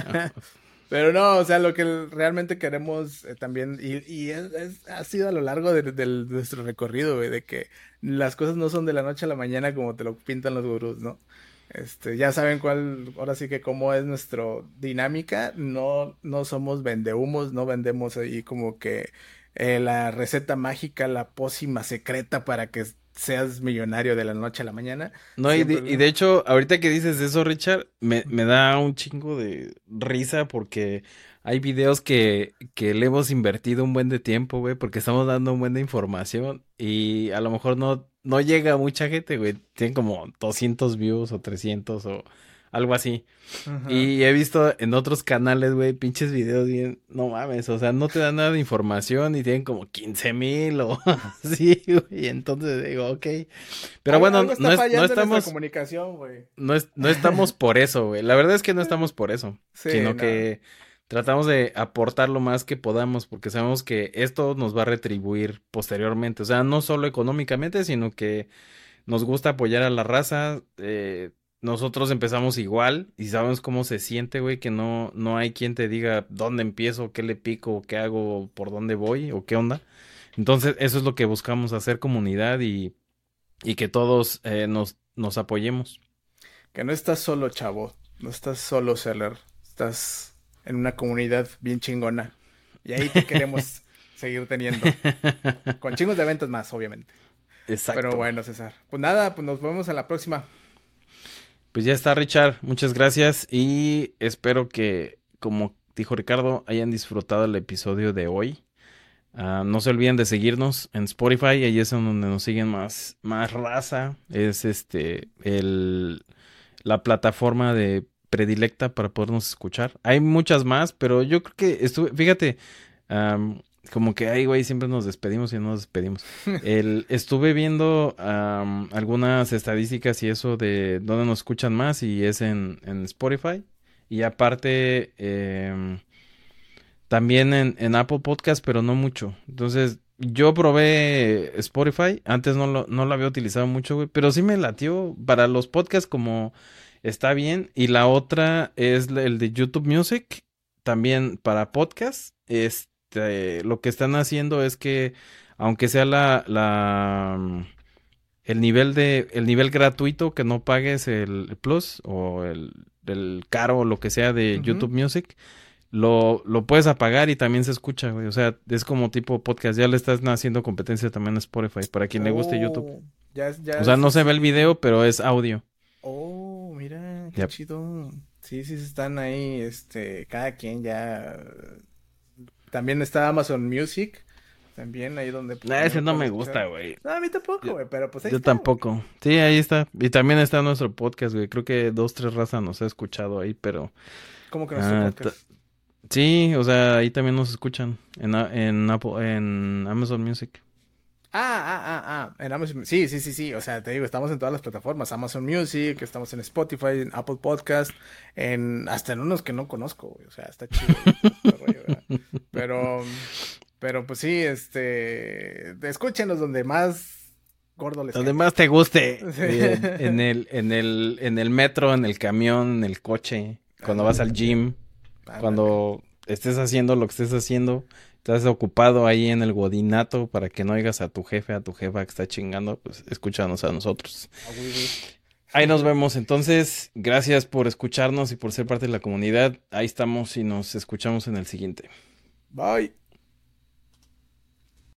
Speaker 2: pero no, o sea, lo que realmente queremos eh, también, y, y es, es- ha sido a lo largo de, del- de nuestro recorrido, güey, de que las cosas no son de la noche a la mañana como te lo pintan los gurús, ¿no? Este, ya saben cuál, ahora sí que cómo es nuestra dinámica, no, no somos vendehumos, no vendemos ahí como que eh, la receta mágica, la pócima secreta para que seas millonario de la noche a la mañana,
Speaker 1: No, y de, y
Speaker 2: siempre...
Speaker 1: de hecho, ahorita que dices eso, Richard, me, me da un chingo de risa porque hay videos que, que le hemos invertido un buen de tiempo, güey, porque estamos dando un buen de información y a lo mejor no, no llega a mucha gente, güey. Tienen como doscientos views o trescientos o algo así.
Speaker 2: Ajá.
Speaker 1: Y he visto en otros canales, güey, pinches videos bien, no mames, o sea, no te dan nada de información y tienen como quince mil o así, güey. Entonces digo, ok. Pero
Speaker 2: Algo,
Speaker 1: bueno,
Speaker 2: algo
Speaker 1: no
Speaker 2: está
Speaker 1: es, no
Speaker 2: fallando en nuestra
Speaker 1: estamos,
Speaker 2: comunicación, güey.
Speaker 1: no es, no estamos por eso, güey. La verdad es que no estamos por eso,
Speaker 2: Sí,
Speaker 1: sino
Speaker 2: no.
Speaker 1: que tratamos de aportar lo más que podamos, porque sabemos que esto nos va a retribuir posteriormente. O sea, no solo económicamente, sino que nos gusta apoyar a la raza. Eh, nosotros empezamos igual y sabemos cómo se siente, güey, que no, no hay quien te diga dónde empiezo, qué le pico, qué hago, por dónde voy o qué onda. Entonces, eso es lo que buscamos, hacer comunidad y, y que todos eh, nos, nos apoyemos.
Speaker 2: Que no estás solo, chavo. No estás solo, Seller. Estás en una comunidad bien chingona. Y ahí te queremos seguir teniendo. Con chingos de ventas más, obviamente. Pero
Speaker 1: Exacto.
Speaker 2: bueno, César. Pues nada, pues nos vemos en la próxima.
Speaker 1: Pues ya está, Richard. Muchas gracias y espero que, como dijo Ricardo, hayan disfrutado el episodio de hoy. Ah, no se olviden de seguirnos en Spotify, ahí es en donde nos siguen más, más raza. Es este el la plataforma de predilecta para podernos escuchar. Hay muchas más, pero yo creo que estuve, fíjate, am, como que ay, güey, siempre nos despedimos y no nos despedimos. El, estuve viendo am, algunas estadísticas y eso de dónde nos escuchan más y es en, en Spotify. Y aparte, em, también en, en Apple Podcast, pero no mucho. Entonces, yo probé Spotify. Antes no lo, no lo había utilizado mucho, güey. Pero sí me latió para los podcasts como está bien. Y la otra es la- el de YouTube Music. También para podcast. Este, lo que están haciendo es que, aunque sea la, la, mm, el nivel de, el nivel gratuito, que no pagues el Plus o el, el caro o lo que sea de
Speaker 2: Ujú.
Speaker 1: YouTube Music lo, lo puedes apagar y también se escucha, güey. O sea, es como tipo podcast. Ya le estás haciendo competencia también a Spotify para quien le guste YouTube.
Speaker 2: Oh, ya, es- ya
Speaker 1: O sea,
Speaker 2: es
Speaker 1: no se ve el
Speaker 2: así.
Speaker 1: video, pero es audio.
Speaker 2: Oh, mira, qué
Speaker 1: Ya.
Speaker 2: chido. Sí, sí, están ahí, este, cada quien ya. También está Amazon Music, también ahí donde pues,
Speaker 1: Nah,
Speaker 2: también
Speaker 1: ese
Speaker 2: lo
Speaker 1: no
Speaker 2: puedes
Speaker 1: me
Speaker 2: escuchar.
Speaker 1: gusta, güey.
Speaker 2: No, a mí tampoco,
Speaker 1: Yo,
Speaker 2: güey, pero pues ahí
Speaker 1: yo
Speaker 2: está, güey.
Speaker 1: tampoco. Sí, ahí está. Y también está nuestro podcast, güey. Creo que dos, tres razas nos ha escuchado ahí, pero...
Speaker 2: ¿Cómo que nuestro
Speaker 1: ah, ta-
Speaker 2: podcast?
Speaker 1: sí, o sea, ahí también nos escuchan. En, a- en, Apple, en Amazon Music.
Speaker 2: Ah, ah, ah, ah, en Amazon, sí, sí, sí, sí, o sea, te digo, estamos en todas las plataformas, Amazon Music, estamos en Spotify, en Apple Podcast, en, hasta en unos que no conozco, güey, o sea, está chido ahí, este rollo, ¿verdad? Pero, pero pues sí, este, escúchenos donde más gordo les
Speaker 1: Donde
Speaker 2: caiga.
Speaker 1: más te guste.
Speaker 2: Sí.
Speaker 1: En, en el, en el, en el metro, en el camión, en el coche, cuando vas
Speaker 2: Ándale,
Speaker 1: al gym,
Speaker 2: ándale.
Speaker 1: cuando estés haciendo lo que estés haciendo, estás ocupado ahí en el godinato para que no oigas a tu jefe, a tu jefa que está chingando, pues escúchanos a nosotros.
Speaker 2: Ah, güey, güey.
Speaker 1: Ahí nos vemos. Entonces, gracias por escucharnos y por ser parte de la comunidad. Ahí estamos y nos escuchamos en el siguiente.
Speaker 2: Bye.